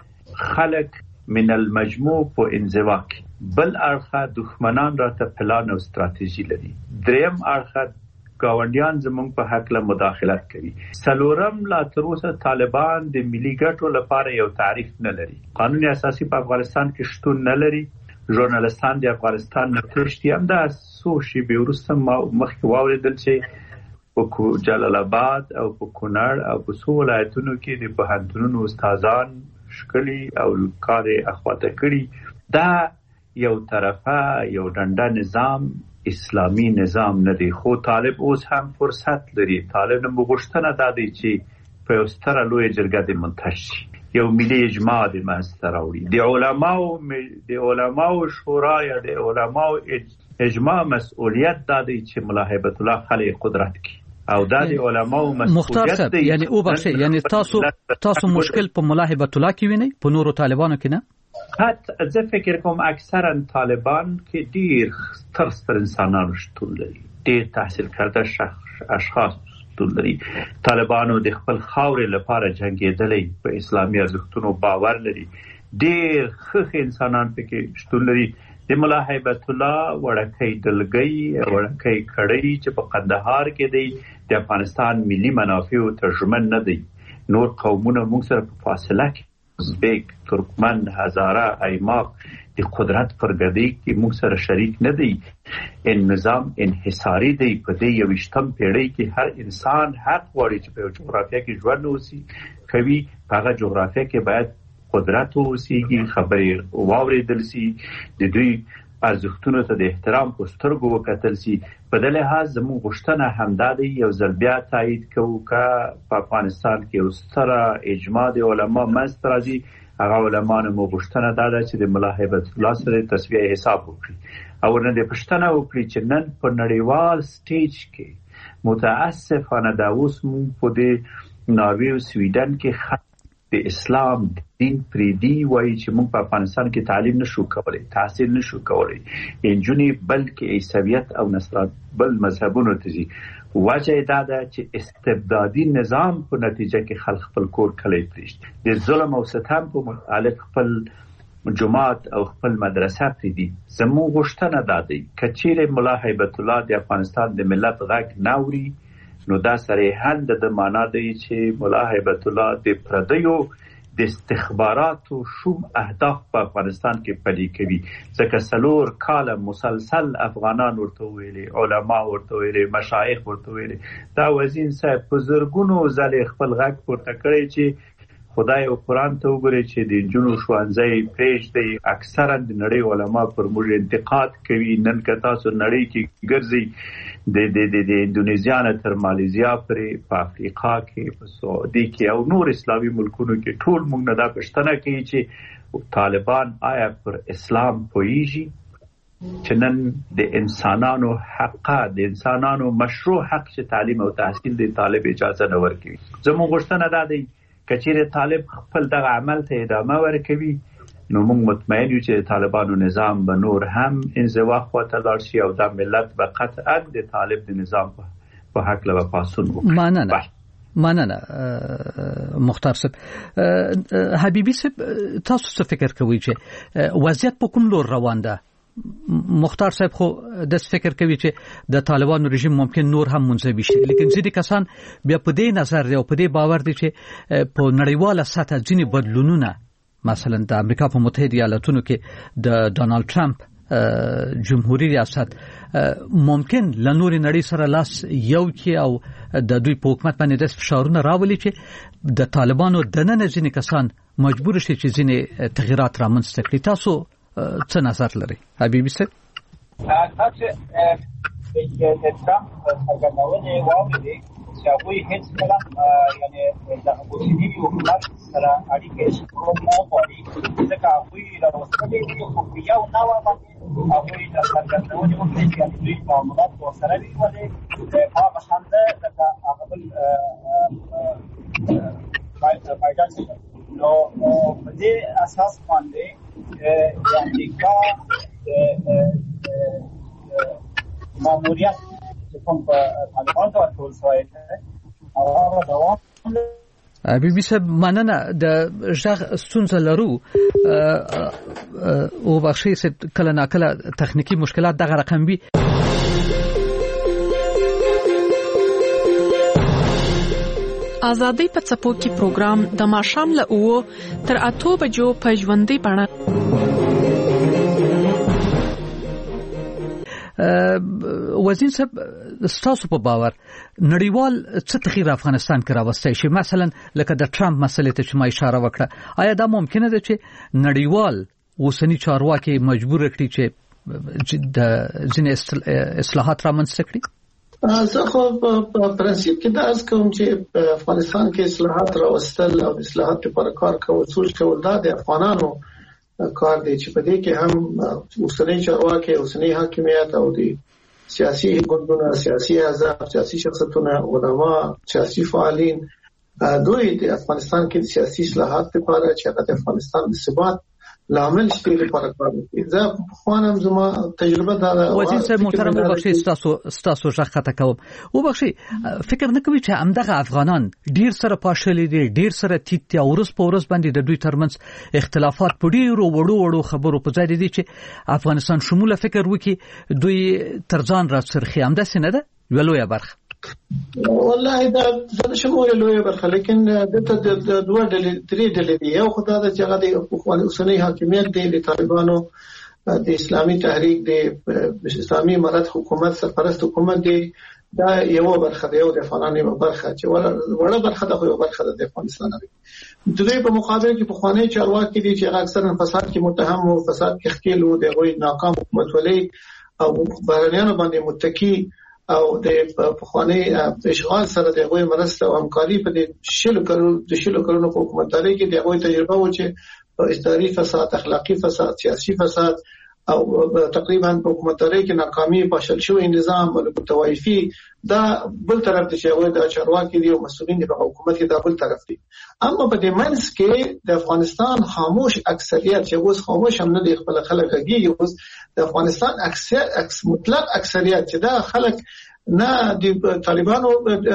خلک من المجموع په انزوا کې، بل اړخه دښمنان راته پلان او ستراتیژي لري، دریم اړخه ګاونډیان زموږ په حق له مداخلت کوي، څلورم لا تر اوسه طالبان د ملي ګټو لپاره یو تعریف نه لري، قانون اساسي په افغانستان کې شتون نه لري، ژورنالستان د افغانستان نه تښتي. همدا څو شېبې وروسته مخکې واورېدل چې په جلال آباد او په کونړ او په څو ولایتونو کې د پوهنتونونو استادان شکلي او کار اخواته کړي. دا یو طرفه یو ډنډه نظام اسلامي نظام نه دی، خو طالب اوس هم فرصت لري. طالب نو غوښتنه دا دی چې په یو ستره لویه جرګه د منتخب شي، یو ملي اجماع د منځته راوړي. د علماو شورا یا د علماو اجماع مسئولیت دا دی چې ملا هیبت الله خلق قدرت کی او دا د علماو مسئولیت دی. یعنی او بخښه، یعنی تاسو مشکل په ملا هیبت الله کې وینئ، په نورو طالبانو کې نه؟ زه فکر کوم اکثرا طالبان کې ډیر ستر انسانانو شتون لري، ډیر تحصیل کرده اشخاص شتون لري. طالبانو د خپل خاورې لپاره جنګېدلي، په اسلامي ارزښتونو باور لري، ډیر ښه انسانان پکې شتون لري. د ملا هیبت الله وړکۍ ډلګۍ وړکۍ کړۍ چې په قندهار کې دی د افغانستان ملي منافعو ترجمن نه دی. نور قومونه موږ سره په فاصله کې ازبک، ترکمن، هزاره، ایماق د قدرت پر ګدۍ کې موږ سره شریک نه دی. نظام انحصاري دی. په دې 21م پیړۍ کې هر انسان حق غواړي چې په یو جغرافیه کې ژوند وکړي، کوي په هغه جغرافیه کې باید قدرت اوسیږي، خبرې واورېدل سي، د دوی ارزښتونو ته د احترام په سترګو وکتل سي. په دې لحاظ زموږ غوښتنه همدا دی، یو ځل بیا تایید کوو که په افغانستان کې یو ستره اجماع د علما منځته راځي، هغه علمانو مو غوښتنه دا ده چې د ملا هیبت الله سره تصفیه حساب وکړي او ورنه د پوښتنه وکړي چې نن په نړیوال سټیج کې متاسفانه دا اوس مونږ په دې ناروې او سویډن کې د اسلام دین پریدي وایي چې موږ په افغانستان کې تعلیم نشو کولای، تحصیل نشو کولای، انجونې بلکې عیسویت او نصرانیت بل مذهبونو ته ځي. وجه دا ده چې استبدادي نظام په نتیجه کې خلک خپل کور کلی پرېږدي، د ظلم او ستم په مخالف خپل جماعت او خپل مدرسه پریدي. زموږ غوښتنه دا دی که چیرې ملا هیبت الله د افغانستان د ملت غږ نه اوري، نو دا صریحاً د معنا دی چې ملا هیبت الله د پردیو د استخباراتو شوم اهداف په افغانستان کې پلي کوي. ځکه 4 کاله مسلسل افغانان ورته ویلي، علما ورته ویلي، مشایخ ورته ویلي. دا وزین صاحب په زرګونو ځلې خپل غږ پورته کړی چې خدای او قرآن ته وګورئ چې د نجونو ښوونځی پرېږدئ. اکثرا د نړۍ علما پر موږ انتقاد کوي. نن که تاسو نړۍ کې ګرځئ د اندونیزیا نه تر مالیزیا پورې، په افریقا کې، په سعودي کې او نور اسلامي ملکونو کې، ټول موږ نه دا پوښتنه کوي چې طالبان آیا پر اسلام پوهیږي چې نن د انسانانو حق، د انسانانو مشروع حق چې تعلیم او تحصیل د طالب اجازه نه ورکوي. زموږ غوښتنه دا دی که چیرې طالب خپل دغه عمل ته ادامه ورکوي، نو موږ مطمئن یو چې طالبانو نظام به نور هم انزوا خواته لاړ شي او دا ملت به قطعا د طالب د نظام په حق له پاسون وکړي. مننه مختار صاحب. حبیبي صاحب تاسو څه فکر کوئ چې وضعیت په کوم لور روان ده؟ مختار صاحب خو د فکر کوي چې د طالبانو رژیم ممکن نور هم منزوي شي، لیکن ځینې کسان بیا په دې نظر دی او په دې باور دي چې په نړیواله سطح ځینې بدلونونه مثلا د امریکا په متحده ایالاتونو کې د ډونالد ټرمپ جمهوریت ریاست ممکن لنور نړۍ سره لاس یو کې او د دوی په حکومت باندې د فشارونه راولي چې د طالبانو دننه ځینې کسان مجبور شي چې ځینې تغیرات رامنځته کړي. تاسو څه نظر لري حبیبي صاحب؟ تاسو د ټرمپ څرګندونې واورېدې چې هغوی هیڅ کله یعنی د اوسني حکومت سره اړیکې نه غواړي، ځکه هغوی راوستلې دي خو یو نوع باندې هغوی د څرګندونې وکړې چې دوی معاملات ورسره وکړي هغه شانته لکه هغه بل بایدن څخه. نو په دې اساس باندې د امریکا ماموریت چې کوم په طالبانو ټول شوی دی هغه دوام. حبیبي صاحب مننه. د ژغ ستونزه لرو او بخښي چې کله ناکله تخنیکی مشکلات دغه رقم وي. آزادۍ په څپو کې پروګرام د ماښام له 9 تر 8 بجو په ژوندۍ بڼه. وزیر صاحب ستاسو په باور نړیوال څه تغییر افغانستان کې راوستای شي؟ مثلا لکه د ټرمپ مسلې ته چې ما اشاره وکړه، آیا دا ممکنه ده چې نړیوال اوسنی چارواکي مجبور کړي چې د ځینې اصلاحات رامنځته کړي؟ زه خو په پرنسپ کې دا از کوم چې افغانستان کې اصلاحات راوستل او اصلاحات لپاره کار کول څول دا د افغانانو کار دی چې په دې کې هم اوسنی چارواکي، اوسنی حاکمیت او د سیاسي ګوندونو، سیاسي احزاب، سیاسي شخصیتونه، علما، سیاسي فعالین دوی د افغانستان کې سیاسي اصلاحات لپاره چې هغه د افغانستان د ثبات لامل شي لپاره کار کوي. زه خوانم زما تجربه دا وزیر صاحب محترم وبخښئ ستاسو ژغ کوم وبخښئ فکر نه کوي چې همدغه افغانان ډیر سره پاشلي دي، ډیر سره تیت او ورس په ورس باندې د دوی ترمنځ اختلافات په ډیرو وړو خبرو په ځای دي چې افغانستان شموله فکر وکړي دوی ترځان راڅرخي همداسې نه ده ولویا برخه؟ والله دا شمول لوی برخه، لیکن دته د دوه درې ډلې دي. یو خدای د جګړې د اوسنی حاکمیت دی، د طالبانو د اسلامي تحریک د اسلامي امارت حکومت سرپرست حکومت دی. دا یو برخه دی، یو د افغانانو برخه چې وړه برخه ده، خو یو برخه د افغانستان دی. د دوی په مقابل کې په خواني چارواکي دي چې اکثرا فساد کې متهم او فساد کې ښکیل وو، د غوي ناکام حکومت ولې او بهرنیانو باندې متکی او د پخوانی اشغال سره د غوي مرسته او همکاري په د شلو کلونو په حکومتداري کې د غوي تجربه و چې اداري فساد، اخلاقی فساد، سیاسي فساد او تقریبا په حکومتداري کې ناکامي پاشل شوی نظام او توایفي دا بل طرف ته چې غوي د چارواکي دي او مسؤلین په حکومت کې دا بل طرف دي. اما په دې منځ کې د افغانستان خاموش اکثریت چې اوس خاموش هم نه دی، خپل خلک کېږي. اوس د افغانستان مطلق اکثریت چې دا خلک نه د طالبانو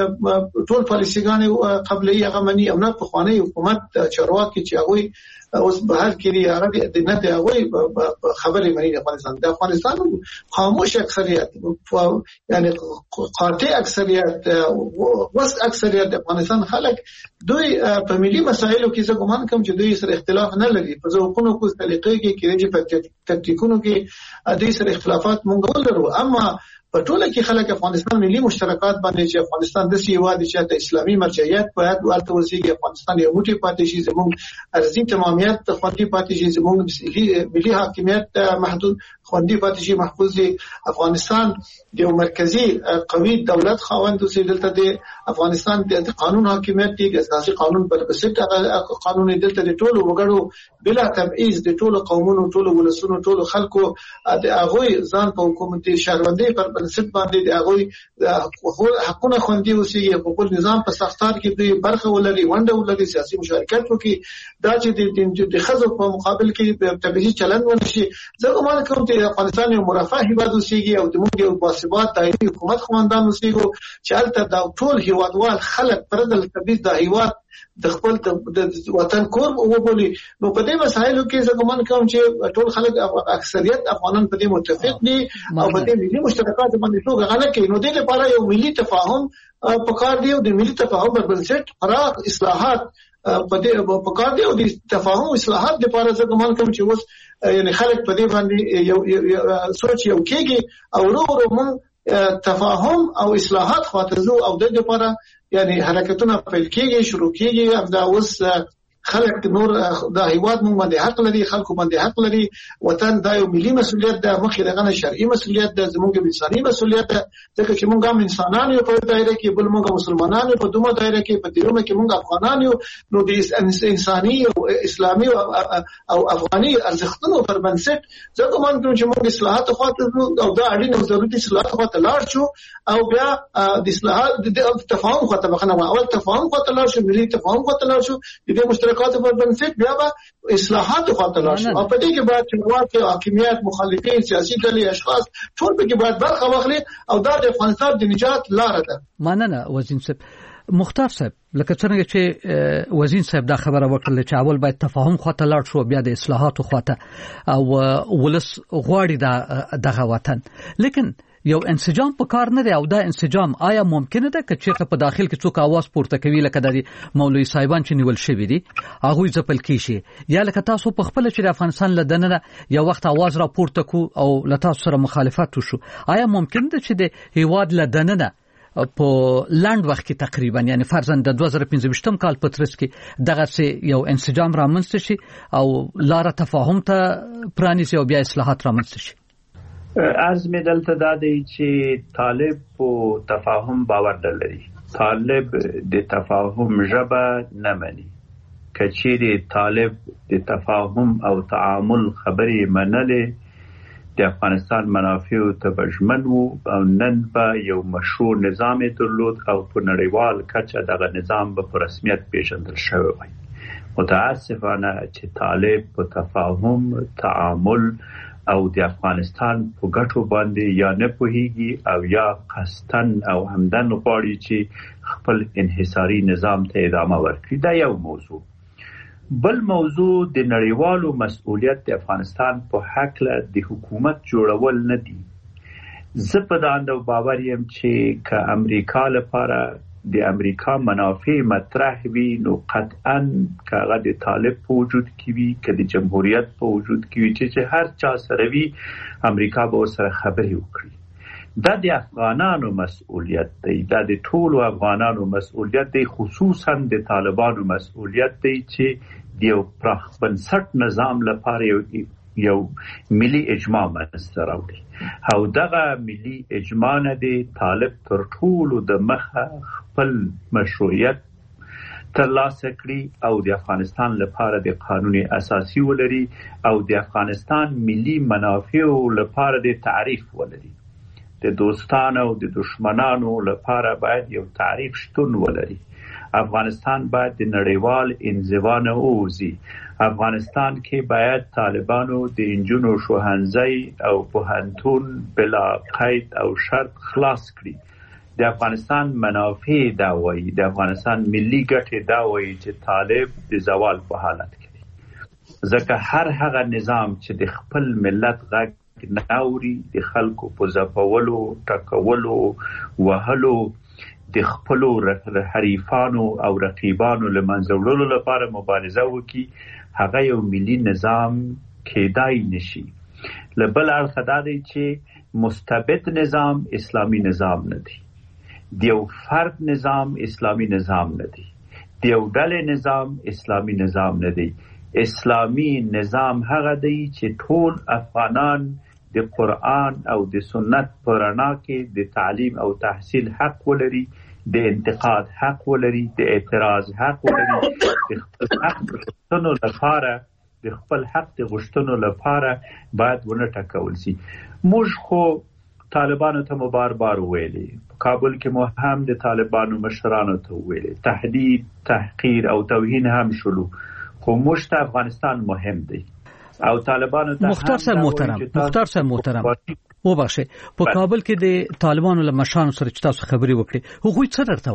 ټول پالیسيګان قبلي هغه مني او نه په خواني حکومت چارواکي چې هغه اوس بهر کې دی هغه د نه دی هغه خبرې مني. د افغانستان خاموش اکثریت یعنی قاطع اکثریت وس اکثریت د افغانستان خلک دوی په ملي مسایلو کې زه ګومان کوم چې دوی سره اختلاف نه لري. په ځوکونو کو طریقې کې په تکتیکونو کې دوی سره اختلافات مونږ ولرو، اما په ټوله کې خلک افغانستان ملي مشترکات باندې چې افغانستان د سیوادي چې د اسلامي مرجعیت باید ورته وسیږي، افغانستان یو موټی پاتې شي، زموږ ارضي تمامیت خوندي پاتې شي، زموږ ملي حاکمیت محدود خوندي پاتې شي، محفوظ دي. افغانستان د مرکزی قوي دولت خاوند اوسي. دلته د افغانستان د قانون حاکمیت دی، د اساسي قانون پر بنسټ قانون دلته د ټولو وګړو بلا تبعیض د ټولو قومونو، ټولو ولسونو، ټولو خلکو د هغوی ځان په حکومتي شهروندۍ پر بنسټ باندې د هغوی حقونه خوندي اوسي. حقوقي نظام په ساختار کې دوی برخه ولري، ونډه ولري، سیاسي مشارکت وکړي. دا چې د خزو په مقابل کې تبعیضي چلند ونشي. زه ګمان کوم چې افغانستان یو مرفه هیواد اوسېږي او د موږ یو باثبات دایمي حکومت خواندان اوسېږو چې هلته دا ټول هیوادوال خلک پرته له تبعیض د هیواد د خپل د وطن کور وبولي. نو په دې مسایلو کې زه ګمان کوم چې ټول خلک اکثریت افغانان په دې متفق دي او په دې ملي مشترکات باندې ټول غلط کوي. نو دې لپاره یو ملي تفاهم پکار دی او د ملي تفاهم پر بنسټ پراخ اصلاحات په دې پکار دی او د تفاهم اصلاحات لپاره زه ګمان کوم چې اوس یعنی خلک په دې باندې یو سوچ یو کېږي او ورو موږ تفاهم او اصلاحات خاطر زو او د لپاره یعنی حرکتونه پیل کېږي، شروع کېږي. دا اوس خلک نور د هیواد موږ باندې حق لري، خلکو باندې حق لري. وطن دا یو ملي مسؤلیت ده، مخکې دغه شرعي مسؤلیت ده، زموږ انساني مسؤلیت ده. ځکه چې موږ هم انسانان یو په دایره کې، بل موږ مسلمانان یو په دومره دایره کې، په دیومه کې موږ افغانان یو. نو د انساني او اسلامي او افغاني ارزښتونو پر بنسټ زه ګمان کوم چې موږ اصلاحات خاطر او دا اړین او ضروري اصلاحات خاطر لاړ شو او بیا د اصلاحات د تفاهم خاطر بخنه اول تفاهم خاطر لاړ شو، ملي تفاهم خاطر لاړ شو، د مشترکات پر بنسټ بیا به اصلاحات خاطر لاړ شو. او په دې کې باید چې حاکمیت، مخالفین، سیاسي ډلې، اشخاص ټول په کې باید برخه واخلي او دا د افغانستان د نجات لار ده. مننه وزیر صاحب. مختار صاحب، لکه څنګه چې وزیر صاحب دا خبره وکړه چې اول باید تفاهم خاطر لاړ شو، بیا د اصلاحاتو خاطر او ولس غواړي دغه وطن، لیکن یو انسجام په کار نه دی. او دا انسجام آیا ممکنه ده چې په داخل کې څوک आवाज پورته کوي لکه د مولوی صاحبان چې نیول شوی دي هغه ځپل کیږي، یا لکه تاسو په خپل چې د افغانستان لدننه یو وخت आवाज را پورته کو او لته سره مخالفت وشو، آیا ممکن ده چې د هیواد لدننه په لاند وخت کې تقریبا یعنی فرضاً د 2015 کال په ترڅ کې دغه یو انسجام رامنځته شي او لار تفاهم ته پرانیزي او بیا اصلاحات رامنځته شي؟ عرض می دلته دا دی چې طالب په تفاهم باور لري. طالب د تفاهم ژبه نه مني. کچېری طالب د تفاهم او تعامل خبرې منلې د افغانستان منافع ته بجمن وو او نن به یو مشروع نظام درلود او په نړیوال کچه دغه نظام به رسمیت پیژندل شوی وای. متاسفانه چې طالب په تفاهم، تعامل او د افغانستان په ګټو باندې یا نه پوهیږي او یا قصدن او همدن غواړي چې خپل انحصاري نظام ته ادامه ورکړي. دا یو موضوع. بل موضوع د نړیوالو مسؤلیت د افغانستان په حق له د حکومت جوړول نه دي. زه په دا اندو باور یم چې که امریکا لپاره د امریکا منافع مطرح وي نو قطعاً که هغه د طالب په وجود کې وي، که د جمهوریت په وجود کې وي، چې هر چا سره وي امریکا به سره خبرې وکړي. دا د افغانانو مسؤلیت دی، دا د ټولو افغانانو مسؤلیت دی، خصوصاً د طالبانو مسؤلیت دی چې د یو پراخ بنسټ نظام لپاره یو ملي اجماع منځته راوړي. او دغه ملي اجماع نه دی طالب تر ټولو د مخه خپل مشروعیت ترلاسه کړي او د افغانستان لپاره د قانون اساسي ولري او د افغانستان ملي منافع لپاره د تعریف ولري. د دوستانو او د دشمنانو لپاره باید یو تعریف شتون ولري. افغانستان باید د نړیوال انزوا نه ووځي. افغانستان کې باید طالبانو د انجونو شوهنځي او پوهنتون بلا قید او شرط خلاص کړي. د افغانستان منافع دا وایي، د افغانستان ملي ګټې دا وایي چې طالب د زوال په حالت کې دی. ځکه هر هغه نظام چې د خپل ملت غږ نه اوري، د خلکو په ځپولو، ټکولو، وهلو، د خپلو حریفانو او رقیبانو له منځه وړلو لپاره مبارزه وکړي، هغه یو ملي نظام کېدای نشي. له بل اړخه دا دی چې مستبد نظام اسلامي نظام نه دی، د یو فرد نظام اسلامي نظام نه دی، د یو ډلې نظام اسلامي نظام نه دی. اسلامي نظام هغه دی چې ټول افغانان د قرآن او د سنت په رڼا کې د تعلیم او تحصیل حق ولري، د انتقاد حق ولري، د اعتراض حق ولري، د خپل حق د غوښتنو لپاره باید ونه ټاکل شي. موږ خو طالبانو ته مو بار بار ویلي، کابل کې مو هم د طالبانو مشرانو ته ویلي، تهدید، تحقیر او توهین هم شلو، خو موږ ته افغانستان مهم دی او طالبانو ته مختار صاحب محترم وبخښئ، په کابل کې د طالبانو له مشرانو سره چې تاسو خبرې وکړې، هغوی څه درته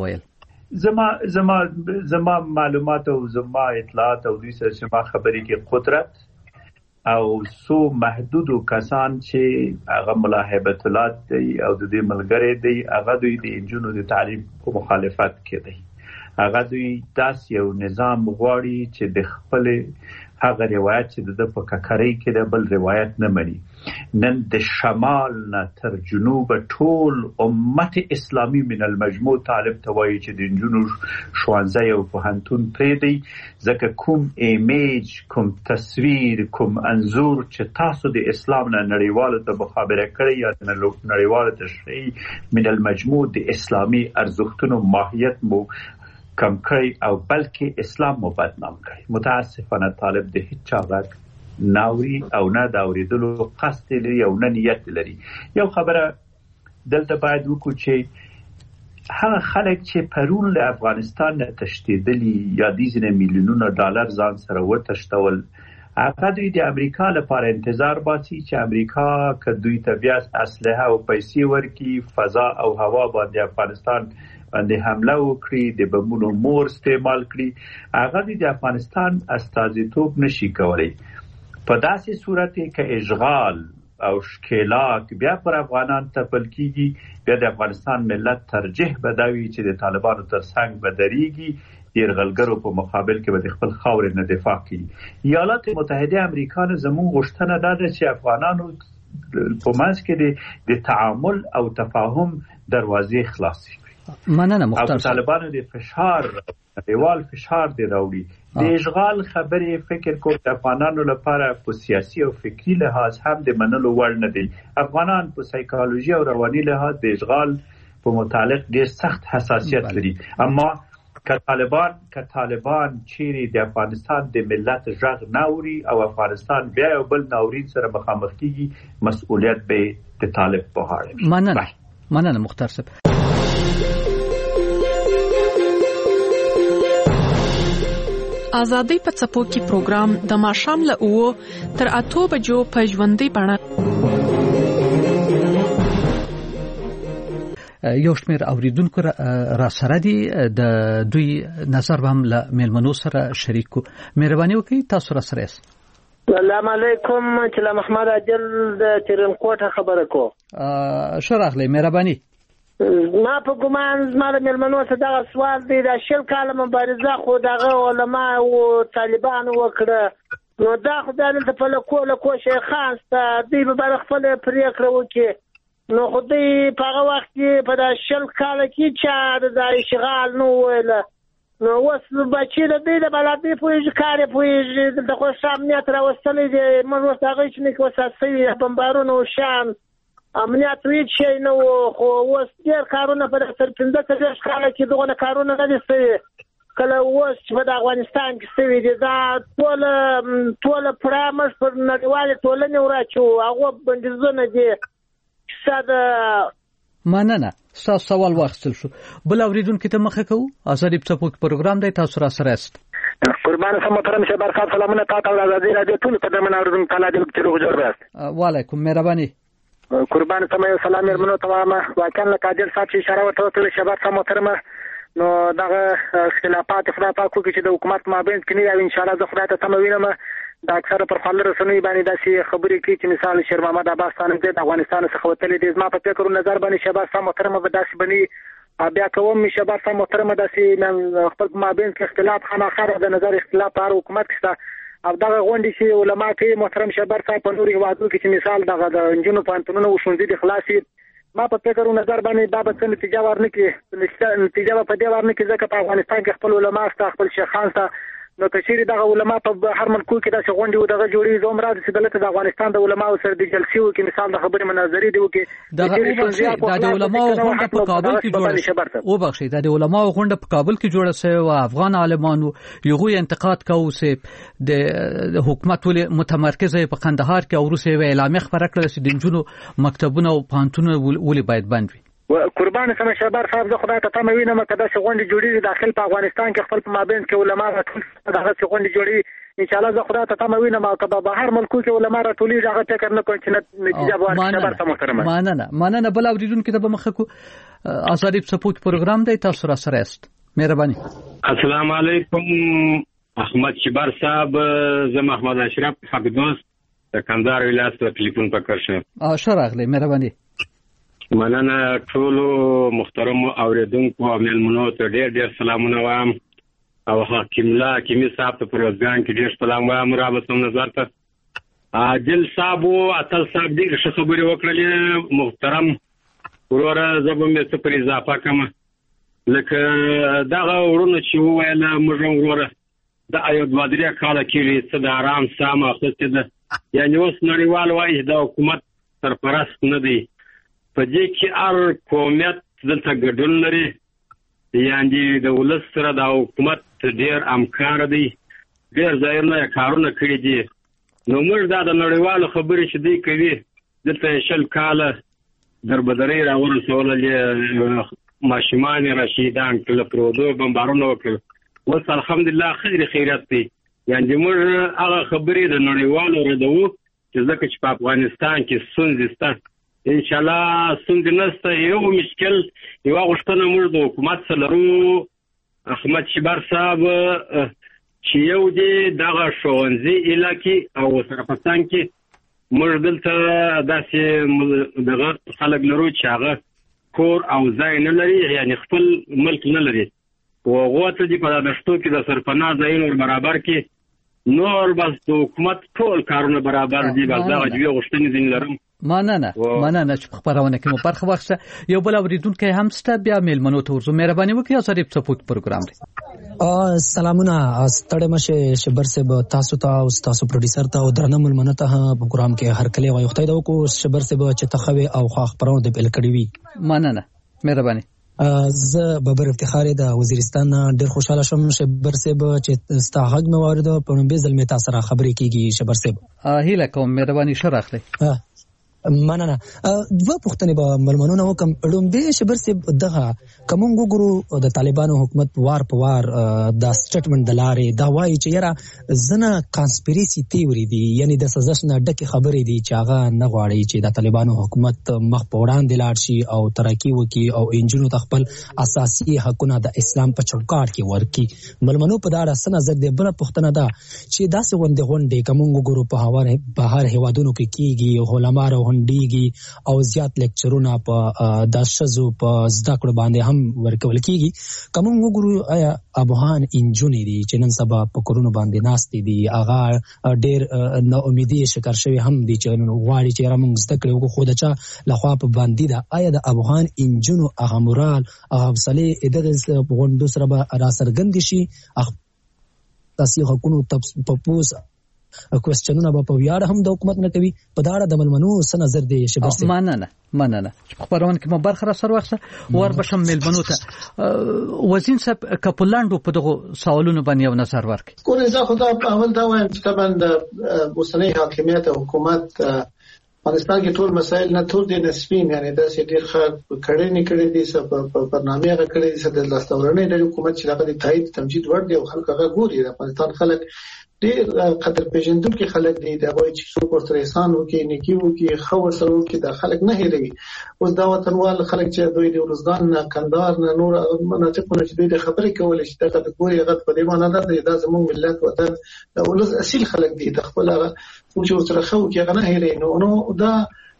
ویل؟ زما معلومات او زما اطلاعات او دوی سره چې ما خبرې کې قدرت او سو محدودو کسان چې هغه ملاحبت الله دی او د دې ملګری دی، هغه دوی د انجونو د تعلیم په مخالفت کې دی. هغه دوی داس یو نظام غواړي چې د خپل هغه روایت چې د په ککرۍ کې د بل روایت نه مني. نن د شمال نه تر جنوب ټول امت اسلامی من المجموع طالب ته وایي چې د انجونو ښوونځی او پوهنتون پرېږدئ، ځکه کوم ایمیج، کوم تصویر، کوم انځور چې تاسو د اسلام نه نړیوالو ته مخابره کړئ یا نړیوالو ته ښیئ، من المجموع د اسلامي ارزښتونو ماهیت مو کم کړی او بلکې اسلام مو بدنام کړی. متاسفانه طالب د هیڅ چا غږ ناوري او نه د اورېدلو قصد لري او نه نیت لري. یو خبره دلته باید وکړو چې هغه خلک چې پرون له افغانستان نه تښتېدلي یا دیزنه میلیونونه ډالر ځان سره وتښتول، هغه دوی د امریکا لپاره انتظار باسي چې امریکا که دوی ته بیا اسلحه او پیسې ورکړي، فضا او هوا باندې افغانستان باندې حمله وکړي، د بمونو مور استعمال کړي، هغه د افغانستان استازیتوب نشي کولای. په داسې صورت کې اشغال او ښکېلاک بیا پر افغانان تپل کیږي، بیا د افغانستان ملت ترجیح بدوي چې د طالبانو تر څنګ به درېږي، د یرغلګرو په مقابل کې به د خپل خاورې نه دفاع کوي. ایالات متحده امریکا نه زموږ غوښتنه دا ده چې افغانانو په منځ کې د تعامل او تفاهم دروازې خلاصې. مننه مختار صاحب. طالبانو د فشار دیوال فشار دی راوړي، د اشغال خبرې فکر کوم د افغانانو لپاره په سیاسي او فکری لحاظ هم د منلو وړ نه دی. افغانان په سایکالوژي او رواني لحاظ د اشغال په متعلق ډېر سخت حساسیت لري، اما که طالبان چیرې د افغانستان د ملت غږ ناوري او افغانستان بیا یو بل ناورین سره مخامخ کیږي، مسؤلیت به د طالب په غاړه. مننه مختار صاحب. آزادۍ په څپو کې پروګرام د ماښام له 9 تر 8 بجو په ژوندۍ بڼه. یو شمېر اوریدونکو را سره دي، د دوی نظر به هم له میلمنو سره شریک کو. مهرباني وکړئ تاسو را سره یاست. السلام علیکم، چې محمد عادل د ترنکوټه خبره کو. ښه راغلی، مهرباني. ما په ګمان زما د میلمنو څخه دغه سوال دی، د 10 کاله مبارزه خو دغه علما او طالبان وکړه، نو دا خو دلته په لکو شیخان سته، دوی به بر خپل پریکړه وکړي، نو خو دوی په هغه وخت کې په 10 کاله کې چا د اشغال نو ویله، نو اوس بچي د دوی د بلدي پوهېږي، کار یې پوهېږي، د خوښ امنیت راوستلی دی، موږ اوس هغه چې نه وسات شوي بمبارونه او شیان امنیت هیڅ شی نه و، خو اوس ډېر کارونه په 15 کاله کې دغه کارونه نه دي شوي، کله اوس چې په افغانستان کې شوي دي، دا ټوله پرامش پر نړیوالې ټولنې وراچو، هغه بندیزونه دي. مننه، ستاسو سوال واخیستل شو. بل اوریدونکو ته مخه کوو. آزادۍ په څپو کې پروګرام دی، تاسو را سره یاست. قربان سم محترم شهباز خان، سلامونه تاسو ته د آزادۍ رادیو ټول په دمن اوریدونکو تعالی دې چې روغ جوړ یاست. وعلیکم، مهرباني. قربان سم یو سلام میرمنو ته وایم، واقعا لکه عادل صاحب چې اشاره ورته وکړه شهباز خان محترم، نو دغه اختلافات خدای پاک وکړي چې د حکومت مابین کې نه وي، ان شاء الله زه خدای ته سم وینم. دا اکثره پر خپل رسنۍ باندې داسې خبرې کوي چې مثال شیر محمد عباس خان د افغانستان څخه وتلی دی. زما په فکر نظر باندې شهباز خان محترم به داسې بني بیا کوم شهباز خان محترم داسې خپل مابین کې اختلاف خامخا د نظر اختلاف پر حکومت کې او دغه غونډې چې علما کوي محترم شهباز صاحب په نورو هیوادونو کې چې مثال دغه د انجونو پوهنتونونه او ښوونځي د خلاصي، ما په فکر نظر باندې دا به څه نتیجه ورنکړي، نتیجه به په دې ورنکړي ځکه په افغانستان کې خپل علما شته، خپل شیخان شته، نو کچېرې دغه علما په هر ملکو کې داسې غونډې و دغه جوړېږي زه هم راځم چې دلته د افغانستان د علماو سره د جلسې وکړي مثال د خبرې مناظرې دي وکړي د علماو غونډه په کابل کې جوړه وبخښئ د علماو غونډه په کابل کې جوړه شوې او افغان عالمانو یغوی انتقاد کوي چې د حکومت ولې متمرکزه په قندهار کې او روسي اعلامیه خبره کړې چې د جنونو مکتبونه او پانتونه ولې باید بند وي قربان سم شهبر صاحب زه خدای ته تمه وینم کدا چې غونډې جوړېږي داخل په افغانستان کې خپل په مابین کې علما راټول دغه چې غونډې جوړېږي ان شاء الله زه خدای ته تمه وینم او کبا بهر ملکو کې علما راټولېږي هغه فکر نه کوم چې نتیجه به ورکړي شهبر صاحب محترم مننه بل اوریدونکو ته به مخه کو آزادی سپورت پروګرام دی تاسو را سره است مهرباني السلام علیکم احمد شهبر صاحب زه محمد اشرف حقدوست د کندهار ولایت ته ټلیفون پکړم شراغله مهرباني مننه ټول محترم اوریدونکو او ملمنو ته ډېر سلامونه وایم او حکیم الله حکیمي صاحب ته پروګرام کې ډېر سلام وایم رابطه نظر ته عادل صاحب او اتل صاحب ډېر ښه خبرې وکړلې محترم وروره زه به مې څه پر اضافه کوم لکه دغه ورونه چې وویل موږ وروره د ایو دوه درې کاله کې څه د آرام سام اخیستې ده یعنې اوس نړیوال وایي د حکومت سرپرست نه دی په دې کې هر قومیت دلته ګډون لري یعنې د ولس سره د حکومت ډېر همکار دی ډېر ځایونه کارونه کړي دي نو موږ دا د نړیوالو خبرې چې دوی کوي دلته 20 کاله دربدرۍ راورسولې ماشومان راشدان کله پرودو بمبارونه وکړل اوس الحمدلله خیریت دی یعنې موږ هغه خبرې د نړیوالو ردوو چې ځکه چې په افغانستان کې ستونزې شته ان شاء الله ستونزې نشته یو مشکل یو غوښتنه موږ د حکومت سره لرو احمد شهبر صاحب چې یو دی دغه ښوونځي علاقې او سرپستان کې موږ دلته داسې دغه خلک لرو چې هغه کور او ځای نه لري یعنې خپل ملک نه لري او هغو ته دې په دښتو کې د سرپناه ځایونه برابر کې نور بس د حکومت ټول کارونه برابر دي بس دغه دوې غوښتنې ځینې لرم مننه چې په خبرونه کې مو برخه واخیسته یو بل اوریدونکی هم سته بیا میلمنو ته ورزو مهرباني وکړئ آزادی سپورت پروګرام دی سلامونه ستړي مشه شبر صاحب تاسو ته او تاسو پروډوسر ته او درنه ملمنو ته په پروګرام کې هر کله وایي خدای دا وکړو شبر صاحب چې تخوي او خو خبرونه د پیل کړی وي مننه مهرباني زه ببر افتخار د وزیرستان ډیر خوشاله شوم شبر صاحب چې ستاغ مې وارد په نوم به ځل مې تاسو را خبرې کیږي شبر صاحب هیله کوم مهرباني شراخله مننه دوه پوښتنې به ملمنو نه وکم لومبه شبر صاحب دغه کوم وګورو د طالبانو حکومت وار په وار د سټیټمنټ د لارې دا وایي چې یاره زنه کانسپیریسي تیوري دي یعنی د سزا نه ډکه خبرې دي چې هغه نه غواړي چې د طالبانو حکومت مخ په وړاندې لاړ شي او ترقی وکړي او انجنونو تخپل اساسي حقونه د اسلام په چوکاټ کې ورکړي ملمنو په دا اړه نظر دی بل پوښتنه ده چې داسې غونډې کوم وګورو په بهر هوادونو کې کیږي علماء ډیږي او زیات لیکچرونه په د شزو په زده کړو باندې هم ورکول کیږي کوم وګورو آیا افغان انجونې دي چې نن سبا په کورونو باندې ناستې دي هغه ډېر نا امیدي شکر شوی هم دي چې غواړي چې موږ زده کړو خو د چا لخوا په باندې ده آیا د افغان انجونو هغه مورال هغه حوصله دغه غونډو سره به را څرګند شي تاسو حقوقو تپوس کوېسچنونه په ویاړ هم د حکومت نه کوي په دا اړه د ملمنو څه نظر دی شبر صاحب مننه خبرونه کې مو برخه را سره واخسته ور بشم ملمنو ته وزین صاحب کپلاندو په دغه سوالونو باندې یو نظر ورکړي کورې زه خو دا اول دا وایم چې طبعا د اوسنۍ حاکمیت او حکومت افغانستان کې ټول مسایل نه ټول دي نسبین یعنی دا چې ډېر ښه کړي نه کړي دي په برنامه هغه کړي دي د لاستورنې د حکومت چې هغه د تایید تمجید ور دي او خلک هغه ګوري د افغانستان خلک ډېر قدر پیژندونکو خلک دي دا وایي چې څوک ورته احسان وکړي نیکی وکړي خو سره وکړي دا خلک نه هېروي اوس دا وطنوال خلک چې دوی د روزګان نه کندهار نه نور مناطقونه چې دوی د خبرې کولې چې دا د ګوري هغه په دې معنی نه دا زموږ ملت وطن د ولز اصیل خلک دي د خپل هغه چې سره خو کې هغه نه هېروي نو دا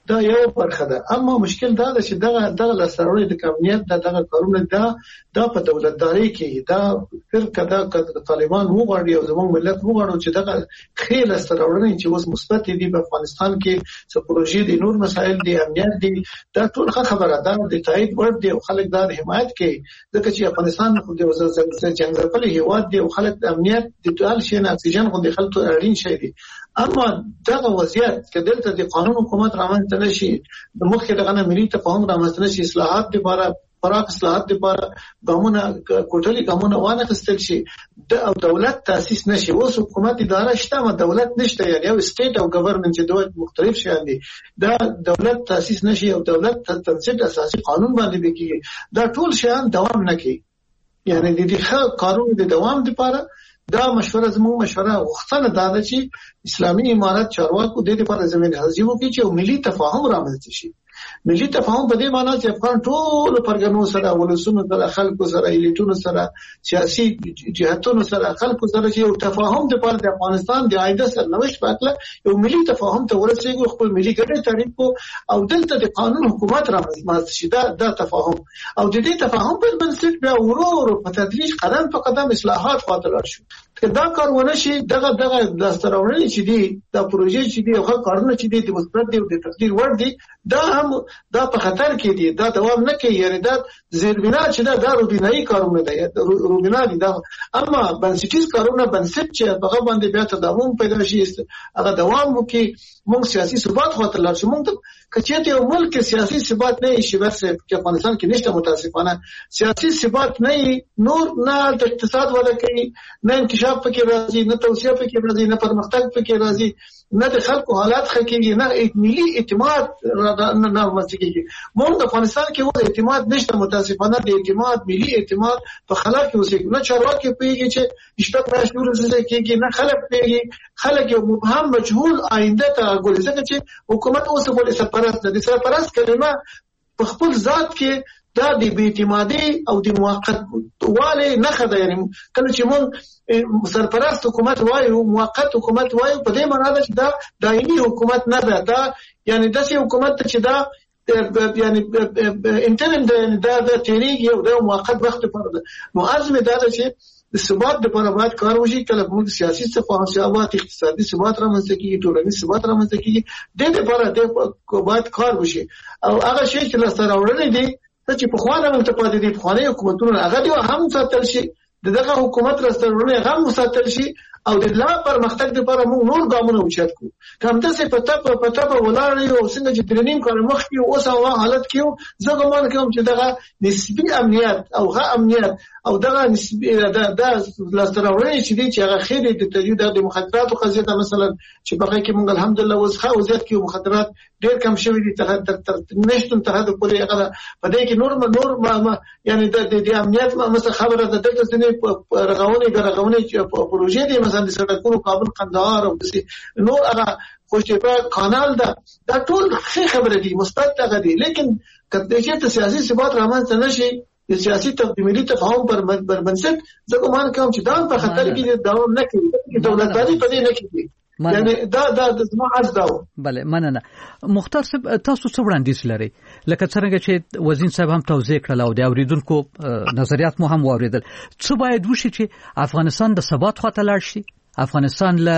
دا یو برخه ده. اما مشکل دا ده چې دغه لاسته د امنیت دغه کارونه دا په دولتداري کې دا فرقه د طالبان وغواړي او زموږ ملت وغواړي چې دغه خېل لاسته راوړنې چې اوس مثبت دي په افغانستان کې څه پروژې دي، نور مسایل دي، امنیت دي، دا ټول خبره ده د تایید ور دي او خلک دا حمایت کوي ځکه چې افغانستان د جنگ ځپلي هیواد دی او خلک د امنیت د ټول شي نه اکسیجن غوندي خلکو اړین شي دي. اما دغه وضعیت کې دلته د قانون حکومت رامنځته نشي، د مخکې دغه ملي تفاهم رامنځته نشي، اصلاحات لپاره پراخ اصلاحات لپاره ګامونه کوټلي ګامونه وانه خستل شي او دولت تاسیس نشي. اوس حکومت اداره شته ما دولت نشته، یعنی یو سټیټ او ګورنمنت چې دوه مختلف شي دي. دا دولت تاسیس نشي او دولت تنظیم اساسي قانون باندې بکیږي، دا ټول شیان دوام نه کوي. یعنی د دې قانون د دوام لپاره دا مشوره زموږ مشوره غوښتنه دا ده چې اسلامي امارت چارواکو د دې لپاره زمين حاضر وکړي چې ملي تفاهم رامنځته شي. ملي تفاهم په دې معنی چې افغان ټول پرګنو سره ولسونو سره خلکو سره الیټونو سره سیاسي جهاتونو سره خلکو سره چې یو تفاهم د پاره د افغانستان د عایده سرنوشت په اړه یو ملي تفاهم ته ورسېږو، خپل ملي ګټې تعریف کو او دلته د قانون حکومت رامنځته شي. دا تفاهم او د دې تفاهم په بنسټ بیا ورو په تدریج قدم په قدم اصلاحات خاطر شو. دا کار ونه شي دغه داستراوړنې چې دي دا پروژې چې دي او کارونه چې دي د مثبت دي او د تقدیر وړ دي دا په خطر کې دي، دا دوام نه کوي. یعنی دا زیربنا چې دا روبینایي کارونه دي، روبینا دي دا. اما بنسټیز کارونه بنسټ چې هغه باندې بیا تداوم پیدا شي، هغه دوام وکړي، موږ سیاسي ثبات خاطر لار شو. موږ کچېته یو ملک سیاسي ثبات نه شي ورسې چې افغانستان کې نشته، متاسفانه سیاسي ثبات نه نور نه اقتصاد ولا کوي، نه انکشاف پکې راځي، نه توسعه پکې راځي، نه پرمختګ پکې راځي، نه د خلکو حالات ښه کېږي، نه ملي اعتماد نه رامنځته کېږي. موږ د افغانستان کې وو اعتماد نشته، متاسفانه د اعتماد ملي اعتماد په خلک کې اوسېږي. نه چارواکي پوهېږي چې شپږ میاشتې وروسته کېږي، نه خلک پوهېږي، خلک یو مبهم مجهول آینده ته ګوري ځکه چې حکومت اوس بولي سرپرست ده. د سرپرست کلمه په خپل ذات کې دا د بې اعتمادۍ او د موقت والي نښه ده. یعنی کله چې موږ سرپرست حکومت وایو، موقت حکومت وایو، په دې معنی ده چې دا دایمي حکومت نه ده. دا یعنی داسې حکومت ته چې دا یعنی انټرم ده، یعنی دا تیریږي او دا موقت وخت لپاره ده. نو عزم دا ده چې د ثبات لپاره باید کار وشي. کله موږ سیاسي تفاهم، اقتصادي ثبات رامنځته کیږي، ټولنیز ثبات رامنځته کیږي، د دې لپاره باید کار وشي. او هغه شی چې لاسته راوړنې دي چې په خوانه ملتپاتې دي، په خوانه حکومتونو هغه دی هم ساتل شي، دغه حکومت لاسته راوړنې هم ساتل شي او د لا پرمختګ لپاره موږ نور ګامونه اوچت کړو. کوم څه پتا په ولاړ یو څنګه چې درنیم کار مخکې اوس هغه حالت کې زه ګمان کوم چې دغه نسبی امنیت او ښه امنیت او دغه نسبی د لاسته راوړنې چې دي چې هغه خیر د تجدید د مخدراتو قضیه ده مثلا چې په کې موږ الحمدلله اوس ښه وضعیت کې مخدرات ډېر کم شوي دي، تر نشټون ته د پورې هغه په دې کې نور یعنی د امنیت مثلا خبره ده دغه ځنې رغونې پروژې دي مثلا د سړکونو کابل قندهار او نور هغه خوشتیپه کانال ده، دا ټول ښه خبره دي، مثبت هغه دي. لیکن کله چې سیاسي ثبات رامنځته نشي، د سیاسي ملي تفاهم پر بنسټ زه ګمان کوم چې دا په خطر کې دوام نه کوي، دولتداري په دې نه کوي. یعنی دا زما عرض دا و. بله مننه. مختار صاحب تاسو څه وړاندیز لرئ؟ لکه څنګه چې وزیر صاحب هم توضیح کړل او د اوریدونکو نظریات مو هم واوریدل، څه باید وشي چې افغانستان د ثبات خواته لاړ شي، افغانستان له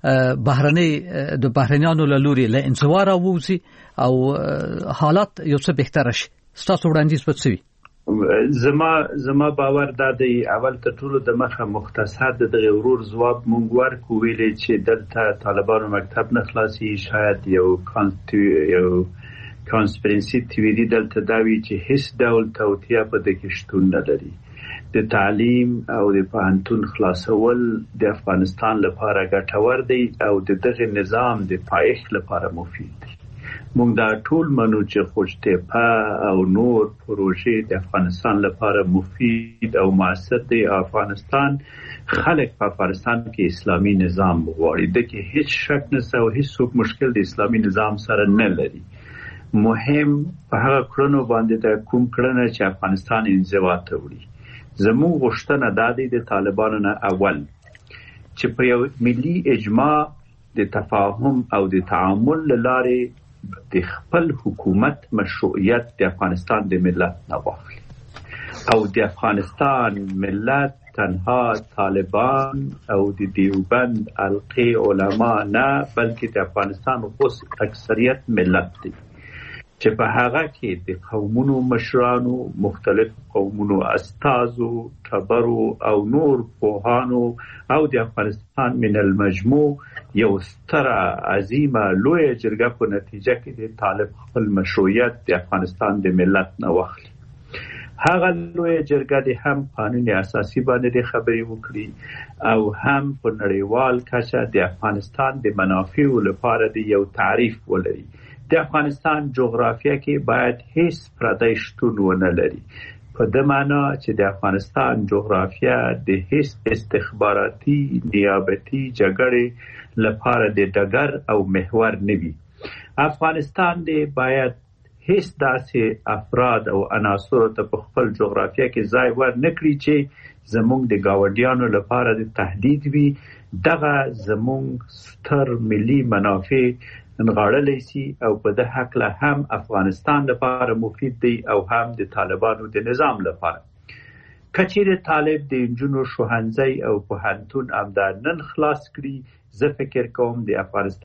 بهرنیانو له لوري له انزوا راووځي او حالات یو څه بهتره شي؟ ستاسو وړاندیز به څه وي؟ زما باور دا دی اول تر ټولو د مخه مختصر د غورور ځواب مونږ ورکو ویلې چې دلته طالبانو مکتب نه خلاصي، شاید یو کانسپیرنسي تیوري دلته دا وی چې هیڅ ډول توطیه په دې کې شتون نه لري. د تعلیم او د پوهنتون خلاصول د افغانستان لپاره ګټور دی او دغه نظام د پایښت لپاره مفید دی. موږ دا ټول منو چې خوشتیپه او نور پروژې د افغانستان لپاره مفید او موثر دي. افغانستان خلک په افغانستان کې اسلامي نظام غواړي، دغه هیڅ شک نشته او هیڅ څوک مشکل د اسلامي نظام سره نه لري. مهم په هغه کړنو باندې د کوم کړنه چې افغانستان انزوا ته وړي. زموږ غوښتنه دا دی د طالبانو نه اول چې په یو ملي اجماع د تفاهم او د تعامل لاره د خپل حکومت مشروعیت د افغانستان د ملت نه واخلي او د افغانستان ملت تنها طالبان او د دیوبند حلقې علما نه بلکې د افغانستان اوس اکثریت ملت دی چې په هغه کې د قومونو مشرانو مختلف قومونو استازو خبرو او نور پوهانو او د افغانستان من المجموع یو ستره عظیمه لوی جرګه په نتیجه کې د طالب خپل مشروعیت د افغانستان د ملت نه واخلي هغه لوی جرګه د هم قانون اساسي باندې خبرې وکړي او هم په نړیوال کچه د افغانستان د منافعو لپاره د یو تعریف ولري د افغانستان جغرافیه کې باید هیڅ پردی شتون ونه لري په دې معنی چې د افغانستان جغرافیه د هیڅ استخباراتي نیابتي جګړې لپاره د ډګر او محور نه وي افغانستان دی باید هیڅ داسې افراد او عناصر ته په خپل جغرافیه کې ځای ور نکړي چې زموږ د گاونډیانو لپاره د تهدید وي دغه زموږ ستر ملي منافع نغاړلی سي او په د حق له هم افغانستان لپاره مفید دی او هم د طالبانو د نظام لپاره کچیر طالب د انجونو شوهنځي او پوهنتون امدا نن خلاص کړي زه فکر کوم د افغانستان